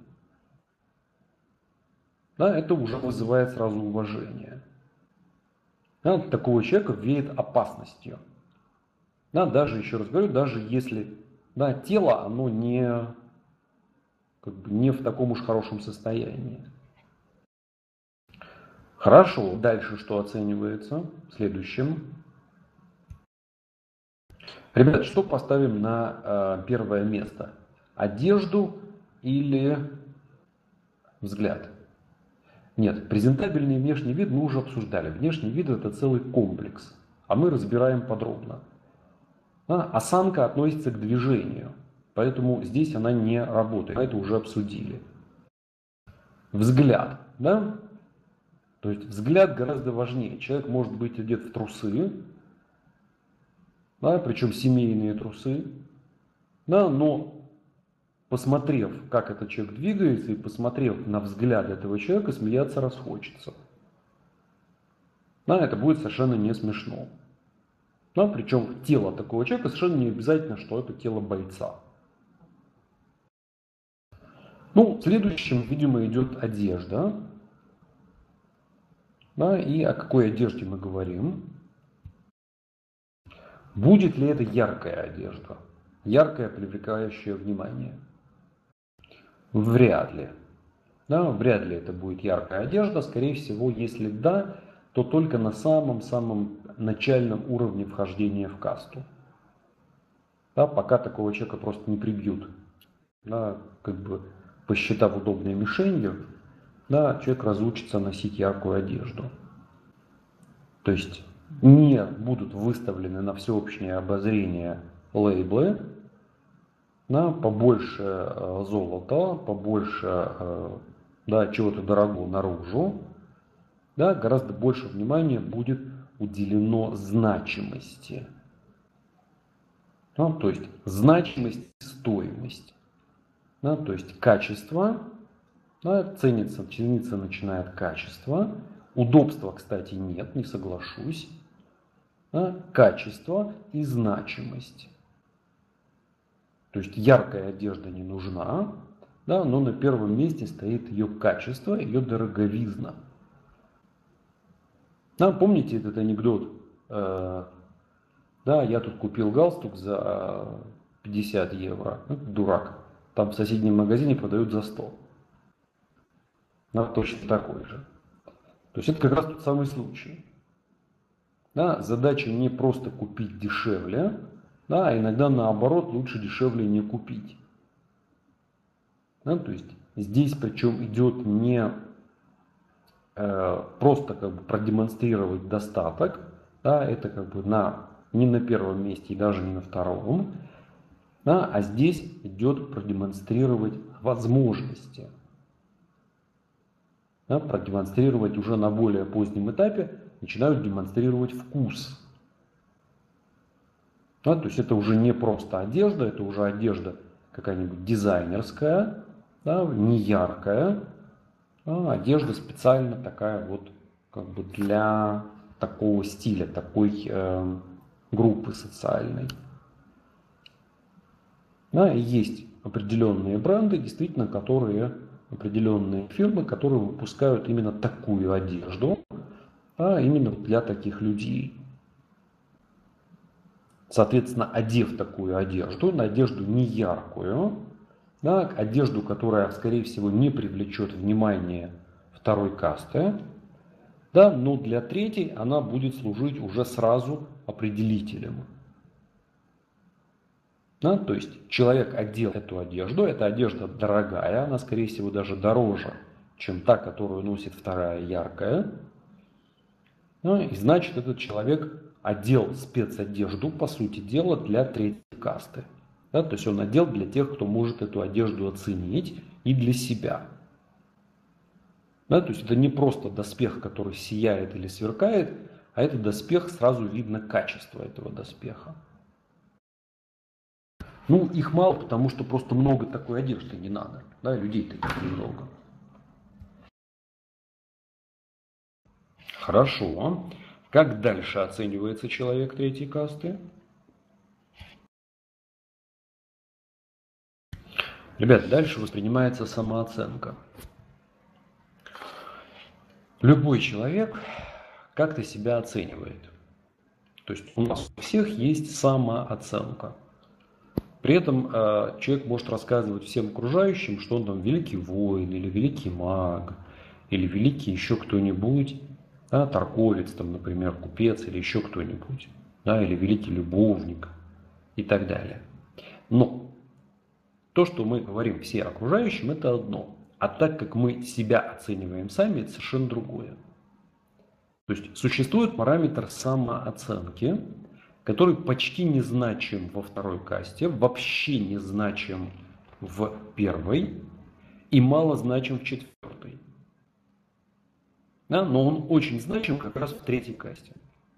да, это уже вызывает сразу уважение. Да, от такого человека веет опасностью. Да, даже, еще раз говорю, даже если, да, тело, оно не, как бы, не в таком уж хорошем состоянии. Хорошо, дальше что оценивается? Следующим. Ребят, что поставим на э, первое место? Одежду или взгляд? Нет, презентабельный внешний вид мы уже обсуждали. Внешний вид это целый комплекс, а мы разбираем подробно. Да? Осанка относится к движению, поэтому здесь она не работает. Мы это уже обсудили. Взгляд, да? То есть взгляд гораздо важнее. Человек может быть одет в трусы, да, причем семейные трусы, да, но посмотрев, как этот человек двигается, и посмотрев на взгляд этого человека, смеяться расхочется. Да, это будет совершенно не смешно. Да, причем тело такого человека совершенно не обязательно, что это тело бойца. Ну, следующим, видимо, идет одежда. Да, и о какой одежде мы говорим? Будет ли это яркая одежда? Яркая, привлекающая внимание? Вряд ли. Да, вряд ли это будет яркая одежда. Скорее всего, если да, то только на самом-самом начальном уровне вхождения в касту. Да, пока такого человека просто не прибьют. Да, как бы посчитав удобной мишенью, да, человек разучится носить яркую одежду. То есть не будут выставлены на всеобщее обозрение лейблы, да, побольше э, золота, побольше э, да, чего-то дорогого наружу, да, гораздо больше внимания будет уделено значимости. Да, то есть значимость, стоимость. Да, то есть качество, да, ценится, цениться начинает качество. Удобства, кстати, нет, не соглашусь. Да, качество и значимость. То есть яркая одежда не нужна, да, но на первом месте стоит ее качество, ее дороговизна. Да, помните этот анекдот? Э, да, я тут купил галстук за пятьдесят евро. Ну, дурак. Там в соседнем магазине продают за сто. Да, точно такой же. То есть это как раз тот самый случай. Да, задача не просто купить дешевле, да, а иногда наоборот лучше дешевле не купить. Да, то есть здесь причем идет не э, просто как бы продемонстрировать достаток, да, это как бы на не на первом месте и даже не на втором, да, а здесь идет продемонстрировать возможности. Да, продемонстрировать уже на более позднем этапе, начинают демонстрировать вкус. Да, то есть это уже не просто одежда, это уже одежда какая-нибудь дизайнерская, да, не яркая, а одежда специально такая вот как бы для такого стиля, такой э, группы социальной. Да, и есть определенные бренды, действительно, которые, определенные фирмы, которые выпускают именно такую одежду, а именно для таких людей. Соответственно, одев такую одежду, на одежду не яркую, да, одежду, которая, скорее всего, не привлечет внимание второй касты, да, но для третьей она будет служить уже сразу определителем. Да, то есть человек одел эту одежду, эта одежда дорогая, она, скорее всего, даже дороже, чем та, которую носит вторая яркая. Да, и значит, этот человек одел спецодежду, по сути дела, для третьей касты. Да, то есть он одел для тех, кто может эту одежду оценить, и для себя. Да, то есть это не просто доспех, который сияет или сверкает, а это доспех, сразу видно качество этого доспеха. Ну, их мало, потому что просто много такой одежды не надо. Да, людей таких немного. Хорошо. Как дальше оценивается человек третьей касты? Ребят, дальше воспринимается самооценка. Любой человек как-то себя оценивает. То есть у нас у всех есть самооценка. При этом э, человек может рассказывать всем окружающим, что он там великий воин, или великий маг, или великий еще кто-нибудь, да, торговец, там, например, купец, или еще кто-нибудь, да, или великий любовник и так далее. Но то, что мы говорим все окружающим, это одно. А так как мы себя оцениваем сами, это совершенно другое. То есть существует параметр самооценки, который почти не значим во второй касте, вообще не значим в первой и мало значим в четвертой. Да? Но он очень значим как раз в третьей касте.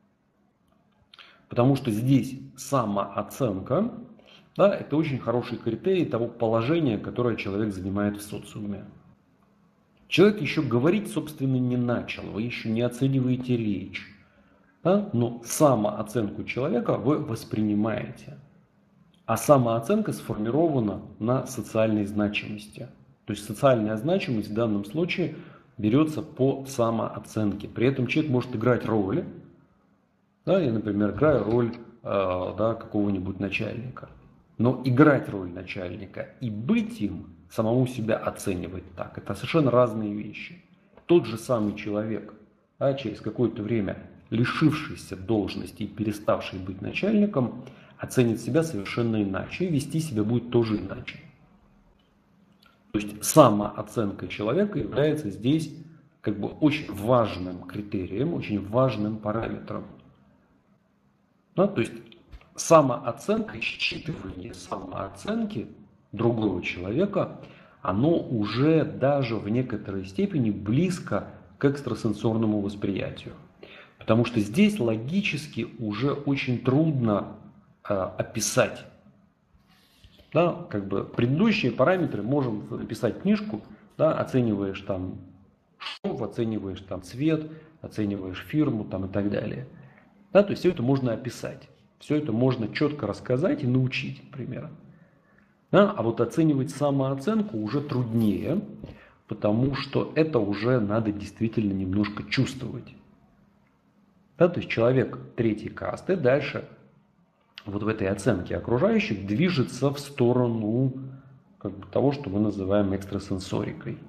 Потому что здесь самооценка, да, это очень хороший критерий того положения, которое человек занимает в социуме. Человек еще говорить, собственно, не начал, вы еще не оцениваете речь. Да? Но самооценку человека вы воспринимаете. А самооценка сформирована на социальной значимости. То есть социальная значимость в данном случае берется по самооценке. При этом человек может играть роли. Да, я, например, играю роль э, да, какого-нибудь начальника. Но играть роль начальника и быть им, самому себя оценивать так, это совершенно разные вещи. Тот же самый человек, а через какое-то время лишившийся должности и переставший быть начальником, оценит себя совершенно иначе, и вести себя будет тоже иначе. То есть самооценка человека является здесь как бы очень важным критерием, очень важным параметром. Да, то есть самооценка, считывание самооценки другого человека, оно уже даже в некоторой степени близко к экстрасенсорному восприятию. Потому что здесь логически уже очень трудно э, описать. Да, как бы предыдущие параметры можем написать книжку, да, оцениваешь там шов, оцениваешь там цвет, оцениваешь фирму там, и так далее. Да, то есть все это можно описать. Все это можно четко рассказать и научить, например. Да, а вот оценивать самооценку уже труднее, потому что это уже надо действительно немножко чувствовать. Да, то есть человек третьей касты дальше вот в этой оценке окружающих движется в сторону как бы, того, что мы называем экстрасенсорикой.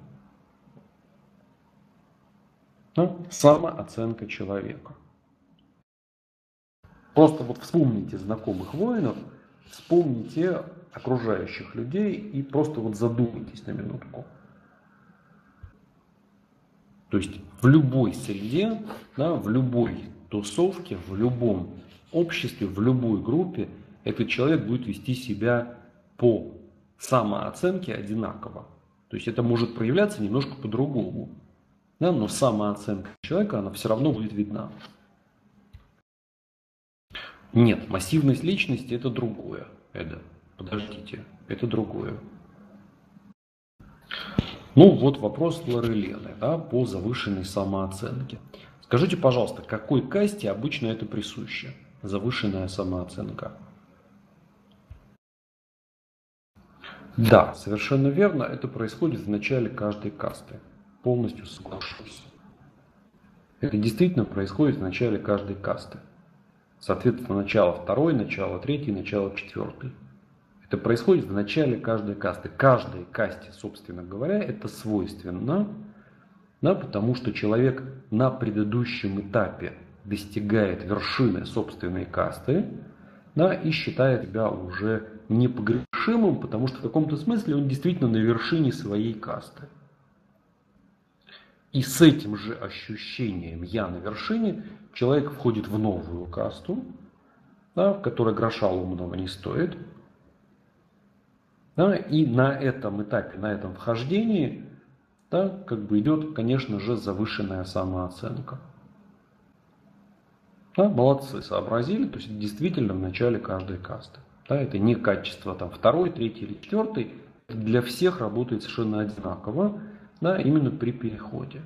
Да? Самооценка человека. Просто вот вспомните знакомых воинов, вспомните окружающих людей и просто вот задумайтесь на минутку. То есть в любой среде, да, в любой тусовке, в любом обществе, в любой группе этот человек будет вести себя по самооценке одинаково. То есть это может проявляться немножко по-другому. Да, но самооценка человека, она все равно будет видна. Нет, массивность личности это другое, Эда. Подождите, это другое. Ну вот вопрос Лорелены, да, по завышенной самооценке. Скажите, пожалуйста, какой касте обычно это присуще? Завышенная самооценка. Да, совершенно верно, это происходит в начале каждой касты. Полностью соглашусь. Это действительно происходит в начале каждой касты. Соответственно, начало второй, начало третьей, начало четвертой. Это происходит в начале каждой касты. Каждой касте, собственно говоря, это свойственно, да, потому что человек на предыдущем этапе достигает вершины собственной касты, да, и считает себя уже непогрешимым, потому что в каком-то смысле он действительно на вершине своей касты. И с этим же ощущением «я на вершине» человек входит в новую касту, да, в которой гроша ломаного не стоит. Да, и на этом этапе, на этом вхождении, да, как бы идет, конечно же, завышенная самооценка. Да, молодцы, сообразили, то есть действительно в начале каждой касты. Да, это не качество там, второй, третий или четвертый, это для всех работает совершенно одинаково, да, именно при переходе.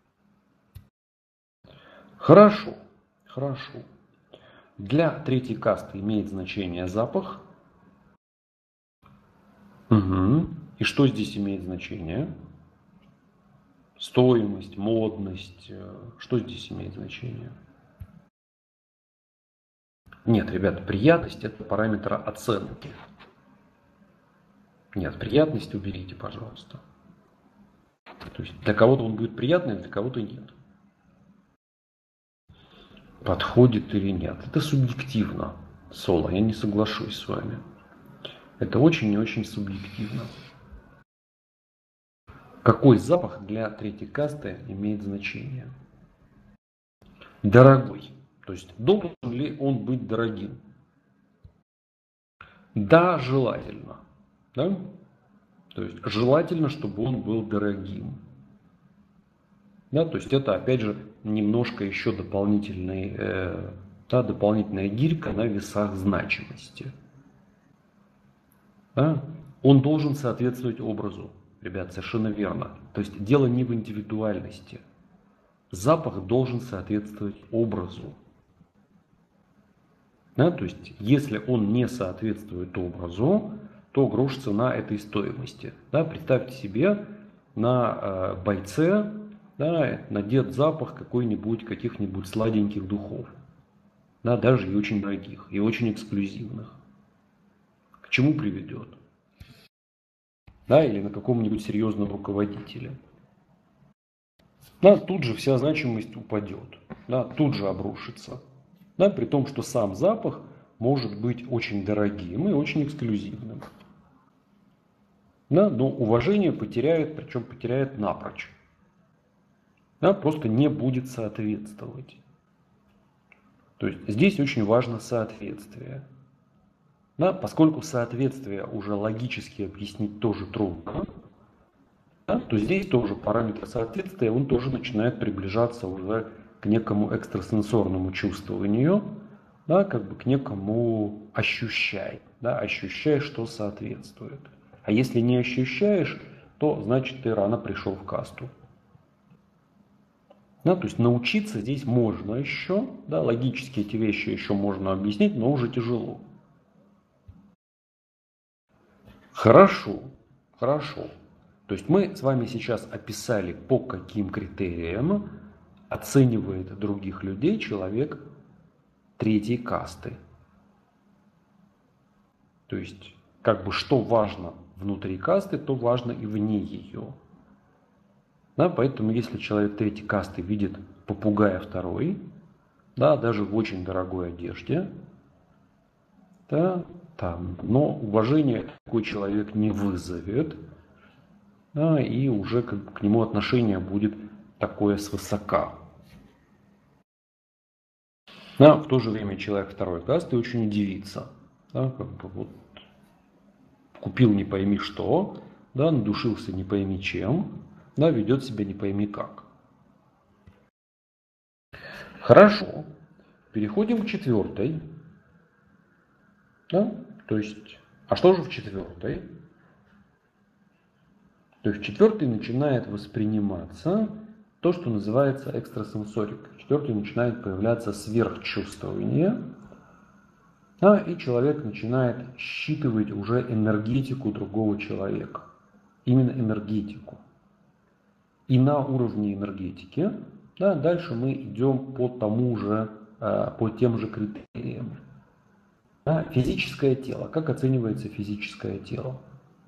Хорошо, хорошо. Для третьей касты имеет значение запах. Угу. И что здесь имеет значение? Стоимость, модность. Что здесь имеет значение? Нет, ребята, приятность – это параметр оценки. Нет, приятность уберите, пожалуйста. То есть для кого-то он будет приятный, а для кого-то нет. Подходит или нет. Это субъективно, Соло, я не соглашусь с вами. Это очень и очень субъективно. Какой запах для третьей касты имеет значение? Дорогой. То есть должен ли он быть дорогим? Да, желательно. Да? То есть желательно, чтобы он был дорогим. Да, то есть это опять же немножко еще дополнительный, э, да, дополнительная гирька на весах значимости. Да? Он должен соответствовать образу. Ребят, совершенно верно. То есть дело не в индивидуальности. Запах должен соответствовать образу. Да? То есть если он не соответствует образу, то грош цена этой стоимости. Да? Представьте себе, на э, бойце, да, надет запах какой-нибудь, каких-нибудь сладеньких духов. Да, даже и очень дорогих, и очень эксклюзивных. К чему приведет? Да, или на каком-нибудь серьезном руководителе. Да, тут же вся значимость упадет. Да, тут же обрушится. Да, при том, что сам запах может быть очень дорогим и очень эксклюзивным. Да, но уважение потеряет, причем потеряет напрочь. Да, просто не будет соответствовать. То есть здесь очень важно соответствие. Да, поскольку соответствие уже логически объяснить тоже трудно, да, то здесь тоже параметр соответствия, он тоже начинает приближаться уже к некому экстрасенсорному чувствованию, да, как бы к некому ощущай, да, ощущай, что соответствует. А если не ощущаешь, то значит ты рано пришел в касту. Да, то есть научиться здесь можно еще, да, логически эти вещи еще можно объяснить, но уже тяжело. Хорошо, хорошо. То есть мы с вами сейчас описали, по каким критериям оценивает других людей человек третьей касты. То есть, как бы что важно внутри касты, то важно и вне ее. Да, поэтому если человек третьей касты видит попугая второй, да, даже в очень дорогой одежде, да, там, но уважение такой человек не вызовет, да, и уже как бы к нему отношение будет такое свысока. Но в то же время человек второй касты очень удивится. Да, как бы вот купил не пойми что, да, надушился не пойми чем, да, ведет себя не пойми как. Хорошо. Переходим к четвертой. Да? То есть, а что же в четвертой? То есть в четвертой начинает восприниматься то, что называется экстрасенсорикой. В четвертой начинает появляться сверхчувствование, да, и человек начинает считывать уже энергетику другого человека. Именно энергетику. И на уровне энергетики, да, дальше мы идем по тому же, по тем же критериям. Да, физическое тело. Как оценивается физическое тело?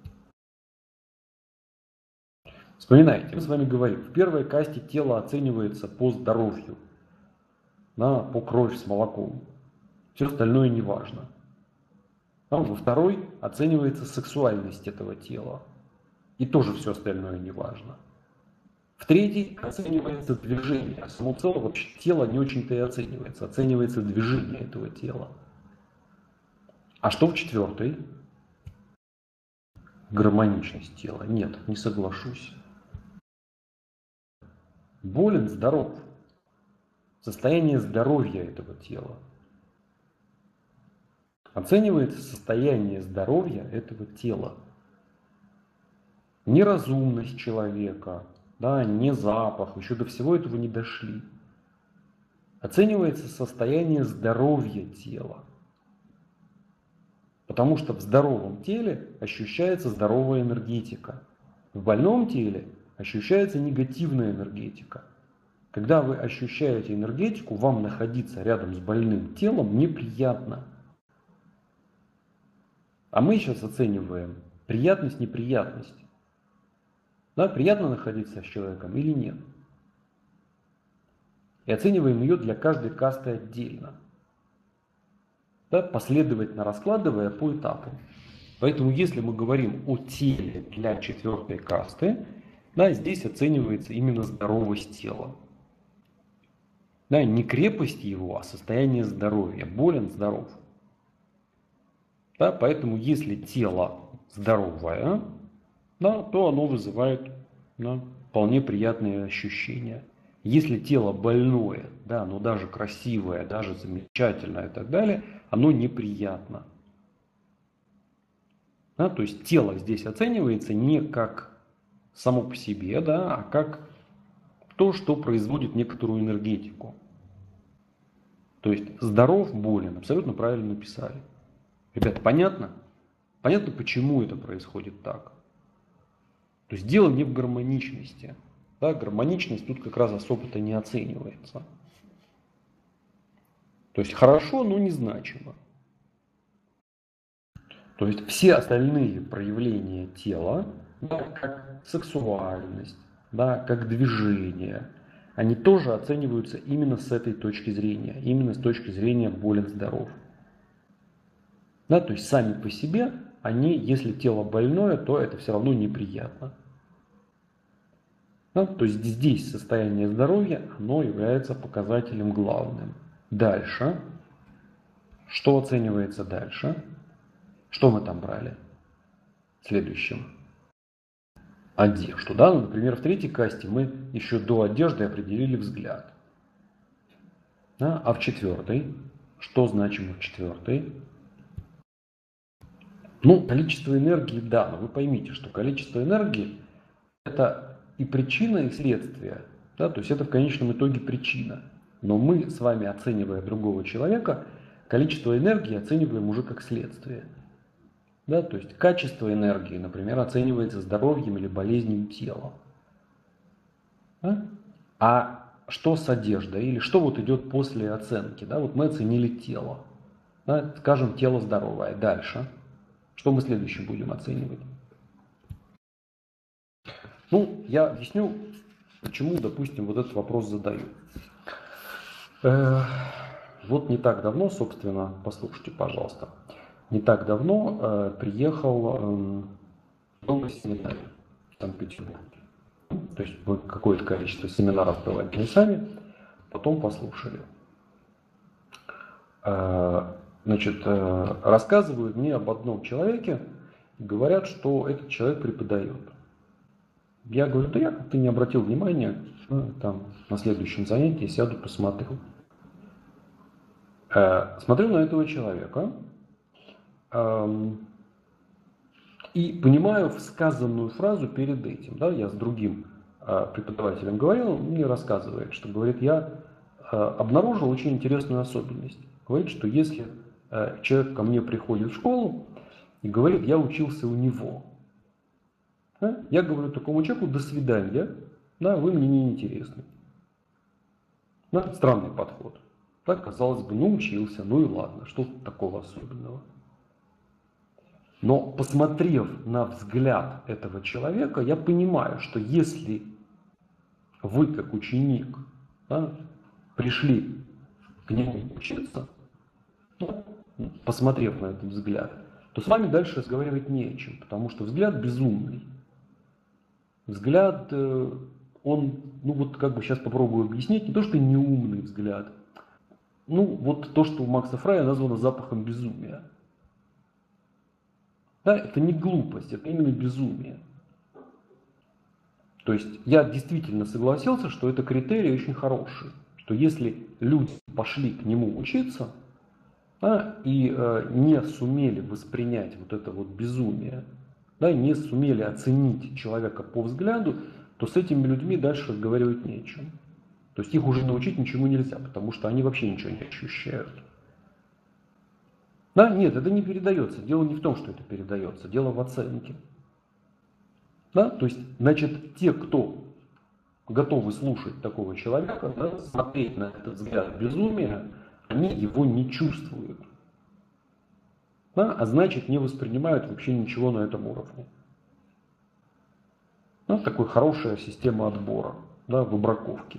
Вспоминайте, мы с вами говорим, в первой касте тело оценивается по здоровью, да, по крови с молоком. Все остальное не важно. А во второй оценивается сексуальность этого тела. И тоже все остальное не важно. В третьей оценивается движение. Само целое вообще тело не очень-то и оценивается. Оценивается движение этого тела. А что в четвертой? Гармоничность тела. Нет, не соглашусь. Болен, здоров. Состояние здоровья этого тела. Оценивается состояние здоровья этого тела. Не разумность человека, да, не запах, еще до всего этого не дошли. Оценивается состояние здоровья тела. Потому что в здоровом теле ощущается здоровая энергетика. В больном теле ощущается негативная энергетика. Когда вы ощущаете энергетику, вам находиться рядом с больным телом неприятно. А мы сейчас оцениваем приятность, неприятность. Да, приятно находиться с человеком или нет. И оцениваем ее для каждой касты отдельно. Да, последовательно раскладывая по этапу. Поэтому если мы говорим о теле для четвертой касты, да, здесь оценивается именно здоровость тела. Да, не крепость его, а состояние здоровья. Болен, здоров. Да, поэтому если тело здоровое, да, то оно вызывает, да, вполне приятные ощущения. Если тело больное, да, но даже красивое, даже замечательное и так далее, оно неприятно. Да, то есть тело здесь оценивается не как само по себе, да, а как то, что производит некоторую энергетику. То есть здоров, болен, абсолютно правильно написали. Ребята, понятно? Понятно, почему это происходит так? То есть дело не в гармоничности. Да, гармоничность тут как раз особо-то не оценивается. То есть хорошо, но незначимо. То есть все остальные проявления тела, да, как сексуальность, да, как движение, они тоже оцениваются именно с этой точки зрения, именно с точки зрения болен-здоров. Да, то есть сами по себе, они, если тело больное, то это все равно неприятно. Да, то есть здесь состояние здоровья, оно является показателем главным. Дальше. Что оценивается дальше? Что мы там брали? Следующим. Одежду. Да? Ну, например, в третьей касте мы еще до одежды определили взгляд. Да? А в четвертой? Что значимо в четвертой? Ну, количество энергии, да, но вы поймите, что количество энергии – это и причина, и следствие. Да? То есть это в конечном итоге причина. Но мы с вами, оценивая другого человека, количество энергии оцениваем уже как следствие. Да? То есть качество энергии, например, оценивается здоровьем или болезнью тела. Да? А что с одеждой? Или что вот идет после оценки? Да? Вот мы оценили тело. Да? Скажем, тело здоровое. Дальше. Что мы следующим будем оценивать? Ну, я объясню, почему, допустим, вот этот вопрос задаю. Э, вот не так давно, собственно, послушайте, пожалуйста, не так давно э, приехал э, новый семинар в Санкт-Петербурге. То есть мы какое-то количество семинаров проводили сами, потом послушали. Значит, рассказывают мне об одном человеке, говорят, что этот человек преподает. Я говорю, да я как-то не обратил внимания, ну, там на следующем занятии сяду, посмотрю. Смотрю на этого человека и понимаю сказанную фразу перед этим. Да, я с другим преподавателем говорил, он мне рассказывает, что говорит, я обнаружил очень интересную особенность. Говорит, что если человек ко мне приходит в школу и говорит, я учился у него, я говорю такому человеку, до свидания, да, вы мне не интересны. Да, странный подход. Так, казалось бы, ну учился, ну и ладно, что тут такого особенного. Но посмотрев на взгляд этого человека, я понимаю, что если вы, как ученик, да, пришли к нему учиться, ну, посмотрев на этот взгляд, то с вами дальше разговаривать не о чем, потому что взгляд безумный. Взгляд, он, ну вот как бы сейчас попробую объяснить, не то что неумный взгляд, ну вот то, что у Макса Фрая названо запахом безумия. Да, это не глупость, это именно безумие. То есть я действительно согласился, что это критерий очень хороший, что если люди пошли к нему учиться, да, и э, не сумели воспринять вот это вот безумие, да, не сумели оценить человека по взгляду, то с этими людьми дальше разговаривать не о чем. То есть их уже научить ничему нельзя, потому что они вообще ничего не ощущают. Да, нет, это не передается. Дело не в том, что это передается, дело в оценке. Да, то есть, значит, те, кто готовы слушать такого человека, да, смотреть на этот взгляд безумия, они его не чувствуют. Да, а значит, не воспринимают вообще ничего на этом уровне. Ну, такая хорошая система отбора, да, выбраковки.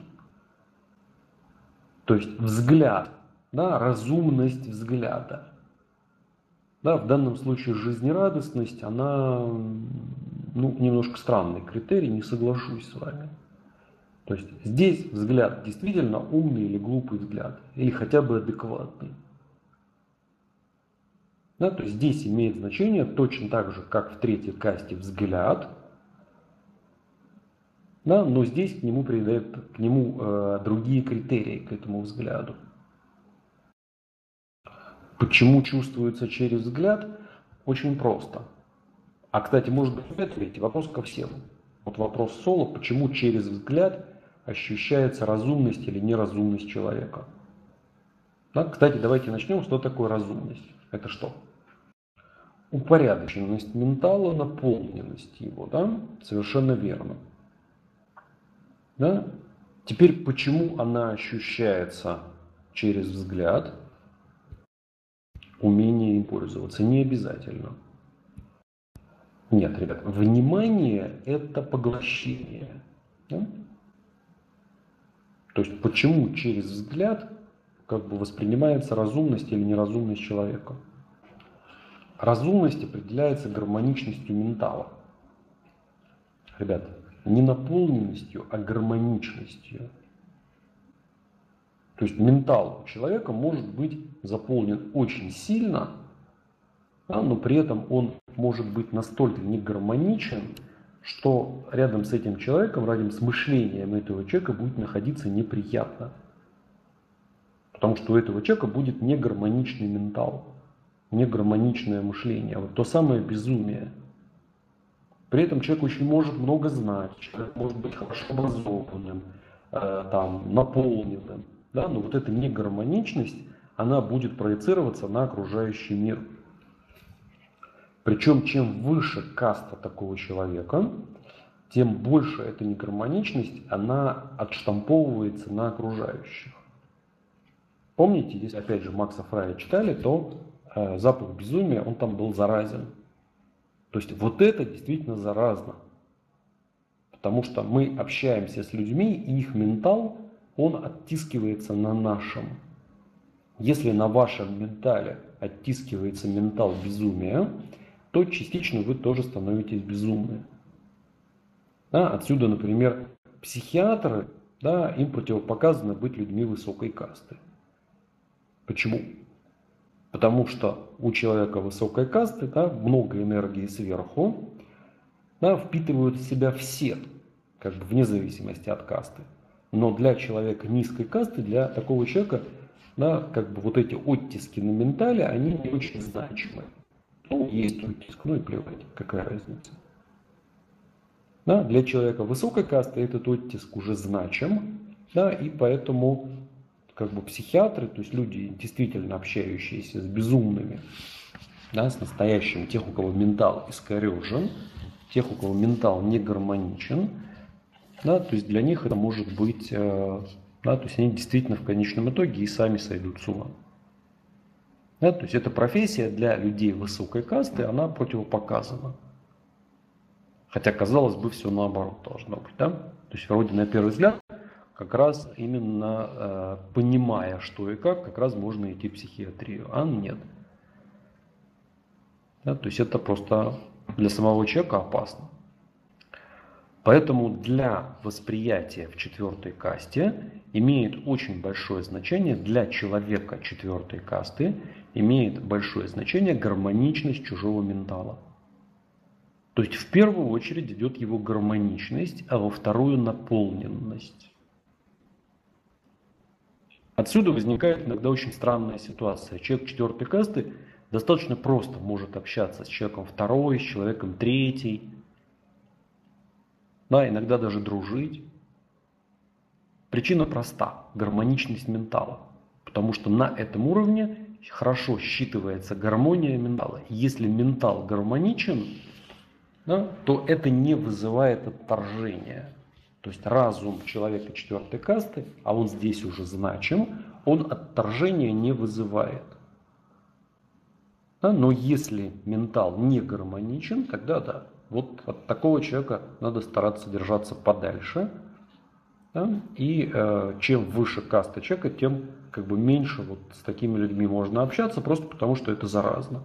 То есть взгляд, да, разумность взгляда. Да, в данном случае жизнерадостность, она, ну, немножко странный критерий, не соглашусь с вами. То есть здесь взгляд действительно умный или глупый взгляд, или хотя бы адекватный. Да, то есть здесь имеет значение точно так же, как в третьей касте взгляд, да, но здесь к нему придают к нему э, другие критерии, к этому взгляду. Почему чувствуется через взгляд? Очень просто. А, кстати, может быть, опять третий вопрос ко всем. Вот вопрос соло, почему через взгляд ощущается разумность или неразумность человека. Да? Кстати, давайте начнем, что такое разумность. Это что? Упорядоченность ментала, наполненность его. Да? Совершенно верно. Да? Теперь, почему она ощущается через взгляд? Умение им пользоваться не обязательно. Нет, ребят, внимание – это поглощение. Да? То есть, почему через взгляд как бы воспринимается разумность или неразумность человека? Разумность определяется гармоничностью ментала. Ребят, не наполненностью, а гармоничностью. То есть ментал у человека может быть заполнен очень сильно, да, но при этом он может быть настолько негармоничен, что рядом с этим человеком, рядом с мышлением этого человека будет находиться неприятно. Потому что у этого человека будет негармоничный ментал, негармоничное мышление, вот то самое безумие. При этом человек очень может много знать, человек может быть хорошо образованным, э, там, наполненным. Да, но вот эта негармоничность, она будет проецироваться на окружающий мир. Причем, чем выше каста такого человека, тем больше эта негармоничность, она отштамповывается на окружающих. Помните, если опять же Макса Фрая читали, то э, запах безумия, он там был заразен. То есть вот это действительно заразно. Потому что мы общаемся с людьми, и их ментал, он оттискивается на нашем. Если на вашем ментале оттискивается ментал безумия, то частично вы тоже становитесь безумны. Да, отсюда, например, психиатры, да, им противопоказано быть людьми высокой касты. Почему? Потому что у человека высокой касты, да, много энергии сверху, да, впитывают в себя все, как бы вне зависимости от касты. Но для человека низкой касты, для такого человека, да, как бы вот эти оттиски на ментале, они не очень значимы. Ну, есть оттиск, ну и плевать, какая разница. Да, для человека высокой касты этот оттиск уже значим, да, и поэтому как бы психиатры, то есть люди, действительно общающиеся с безумными, да, с настоящим, тех, у кого ментал искорежен, тех, у кого ментал не гармоничен, да, то есть для них это может быть, э, да, то есть они действительно в конечном итоге и сами сойдут с ума. Да, то есть эта профессия для людей высокой касты, она противопоказана. Хотя, казалось бы, все наоборот должно быть. Да? То есть вроде на первый взгляд, как раз именно э, понимая, что и как, как раз можно идти в психиатрию. А нет. Да? То есть это просто для самого человека опасно. Поэтому для восприятия в четвертой касте имеет очень большое значение, для человека четвертой касты имеет большое значение гармоничность чужого ментала. То есть в первую очередь идет его гармоничность, а во вторую наполненность. Отсюда возникает иногда очень странная ситуация. Человек четвертой касты достаточно просто может общаться с человеком второй, с человеком третьей, да, иногда даже дружить. Причина проста – гармоничность ментала. Потому что на этом уровне хорошо считывается гармония ментала. Если ментал гармоничен, да, то это не вызывает отторжения. То есть разум человека четвертой касты, а он здесь уже значим, он отторжения не вызывает. Да, но если ментал не гармоничен, тогда да. Вот от такого человека надо стараться держаться подальше. Да, и э, чем выше каста человека, тем как бы меньше вот с такими людьми можно общаться, просто потому что это заразно.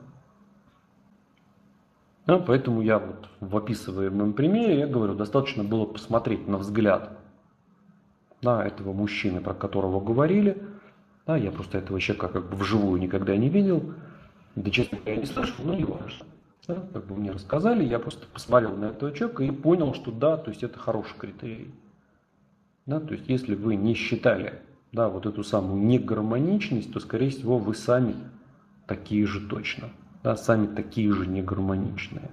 Да, поэтому я вот в описываемом примере, я говорю, достаточно было посмотреть на взгляд, да, этого мужчины, про которого говорили. Да, я просто этого человека как бы вживую никогда не видел. Да, честно говоря, не слышал, но не важно. Да, как бы мне рассказали, я просто посмотрел на этого человека и понял, что да, то есть это хороший критерий. Да, то есть если вы не считали, да, вот эту самую негармоничность, то, скорее всего, вы сами такие же точно. Да, сами такие же негармоничные.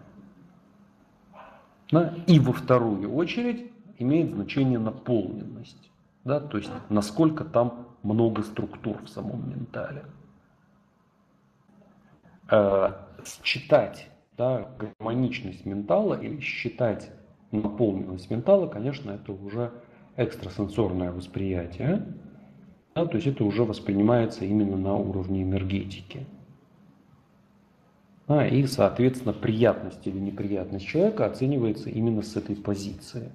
Да, и во вторую очередь имеет значение наполненность. Да, то есть насколько там много структур в самом ментале. Э, считать, да, гармоничность ментала или считать наполненность ментала, конечно, это уже экстрасенсорное восприятие. Да, то есть это уже воспринимается именно на уровне энергетики. А, и, соответственно, приятность или неприятность человека оценивается именно с этой позиции.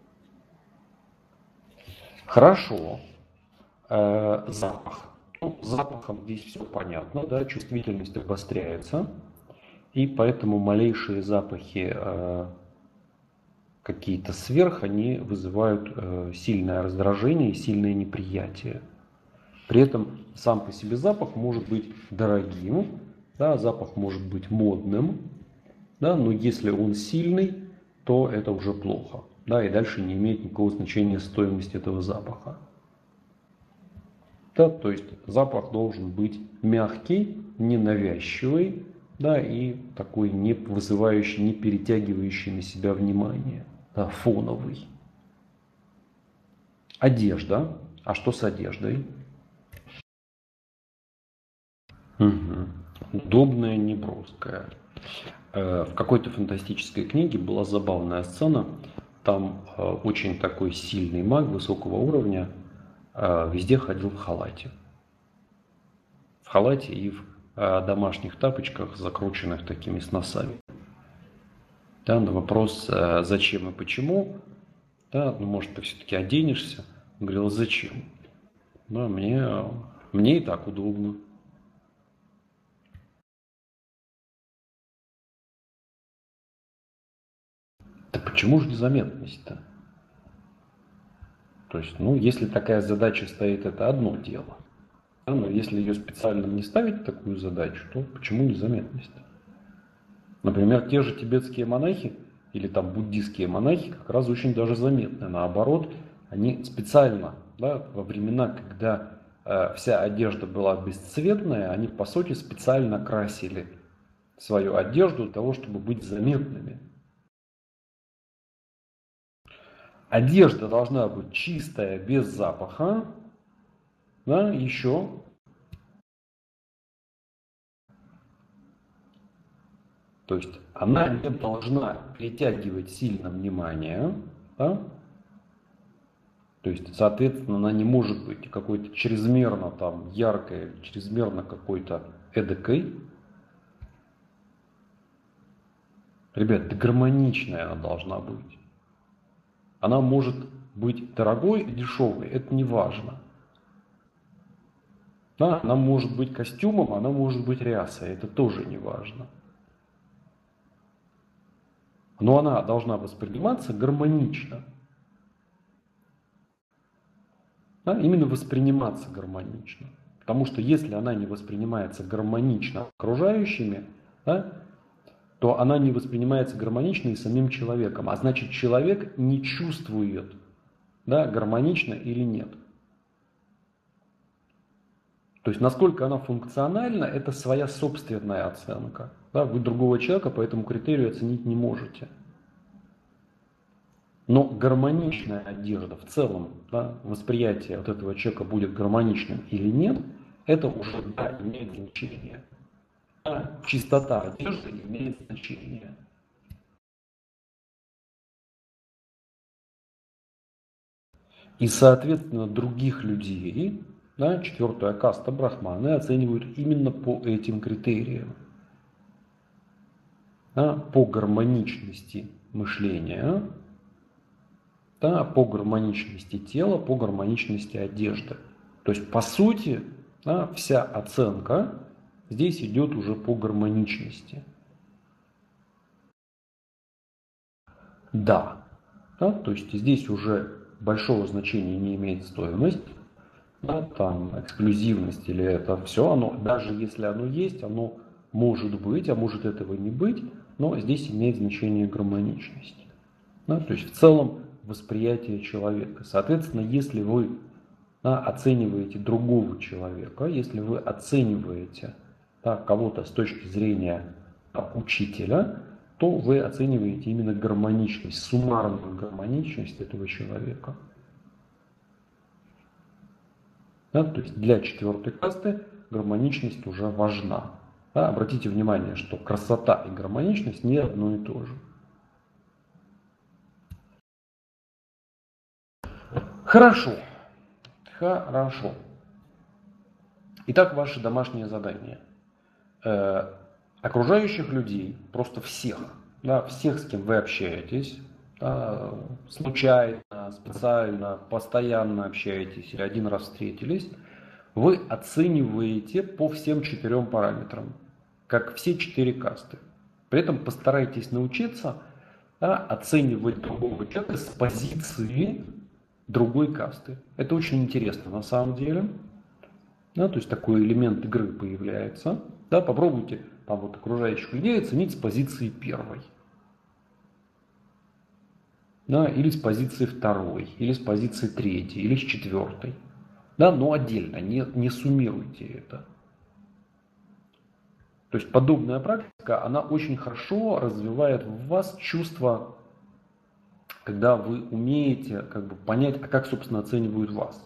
Хорошо. Э, запах. Ну, с запахом здесь все понятно, да, чувствительность обостряется, и поэтому малейшие запахи э, какие-то сверх, они вызывают э, сильное раздражение и сильное неприятие. При этом сам по себе запах может быть дорогим, да, запах может быть модным, да, но если он сильный, то это уже плохо. Да, и дальше не имеет никакого значения стоимость этого запаха. Да, то есть запах должен быть мягкий, ненавязчивый, да, и такой не вызывающий, не перетягивающий на себя внимание, да, фоновый. Одежда. А что с одеждой? Угу. Удобная, неброская. В какой-то фантастической книге была забавная сцена. Там очень такой сильный маг высокого уровня везде ходил в халате. В халате и в домашних тапочках, закрученных такими с носами. Да, на вопрос, зачем и почему, да, ну, может, ты все-таки оденешься? Он говорил, зачем? Да, мне, мне и так удобно. Да почему же незаметность-то? То есть, ну, если такая задача стоит, это одно дело. Да, но если ее специально не ставить такую задачу, то почему незаметность? Например, те же тибетские монахи или там буддийские монахи как раз очень даже заметны. Наоборот, они специально, да, во времена, когда э, вся одежда была бесцветная, они по сути специально красили свою одежду для того, чтобы быть заметными. Одежда должна быть чистая, без запаха. Да, еще. То есть она не должна притягивать сильно внимание. Да? То есть, соответственно, она не может быть какой-то чрезмерно там яркой, чрезмерно какой-то эдакой. Ребят, да гармоничная она должна быть. Она может быть дорогой и дешевой, это не важно. Да, она может быть костюмом, она может быть рясой, это тоже не важно. Но она должна восприниматься гармонично. Да, именно восприниматься гармонично. Потому что если она не воспринимается гармонично окружающими, да, то она не воспринимается гармонично и самим человеком. А значит, человек не чувствует, да, гармонично или нет. То есть, насколько она функциональна, это своя собственная оценка. Да, вы другого человека по этому критерию оценить не можете. Но гармоничная одежда в целом, да, восприятие вот этого человека будет гармоничным или нет, это уже, да, имеет значение. Да, чистота одежды имеет значение. И, соответственно, других людей, да, четвертая каста брахманы оценивают именно по этим критериям. Да, по гармоничности мышления, да, по гармоничности тела, по гармоничности одежды. То есть, по сути, да, вся оценка здесь идет уже по гармоничности. Да, да, то есть здесь уже большого значения не имеет стоимость, да, там эксклюзивность или это все, оно, даже если оно есть, оно может быть, а может этого не быть, но здесь имеет значение гармоничность. Да, то есть в целом восприятие человека. Соответственно, если вы, да, оцениваете другого человека, если вы оцениваете, да, кого-то с точки зрения, да, учителя, то вы оцениваете именно гармоничность, суммарную гармоничность этого человека. Да, то есть для четвертой касты гармоничность уже важна. Да, обратите внимание, что красота и гармоничность не одно и то же. Хорошо. Хорошо. Итак, ваше домашнее задание. Э, окружающих людей, просто всех, да, всех, с кем вы общаетесь, да, случайно, специально, постоянно общаетесь или один раз встретились, вы оцениваете по всем четырем параметрам, как все четыре касты. При этом постарайтесь научиться, да, оценивать другого человека с позиции другой касты. Это очень интересно на самом деле. Да, то есть такой элемент игры появляется. Да, попробуйте там вот окружающих людей оценить с позиции первой. Да, или с позиции второй, или с позиции третьей, или с четвертой. Да, но отдельно, не, не суммируйте это. То есть подобная практика, она очень хорошо развивает в вас чувство, когда вы умеете как бы понять, а как, собственно, оценивают вас.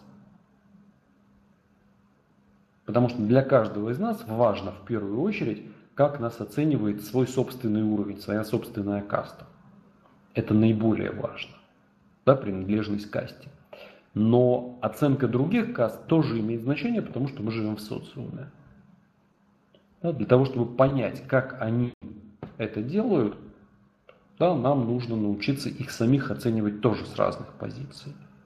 Потому что для каждого из нас важно в первую очередь, как нас оценивает свой собственный уровень, своя собственная каста. Это наиболее важно, да, принадлежность к касте. Но оценка других каст тоже имеет значение, потому что мы живем в социуме. Да, для того, чтобы понять, как они это делают, да, нам нужно научиться их самих оценивать тоже с разных позиций.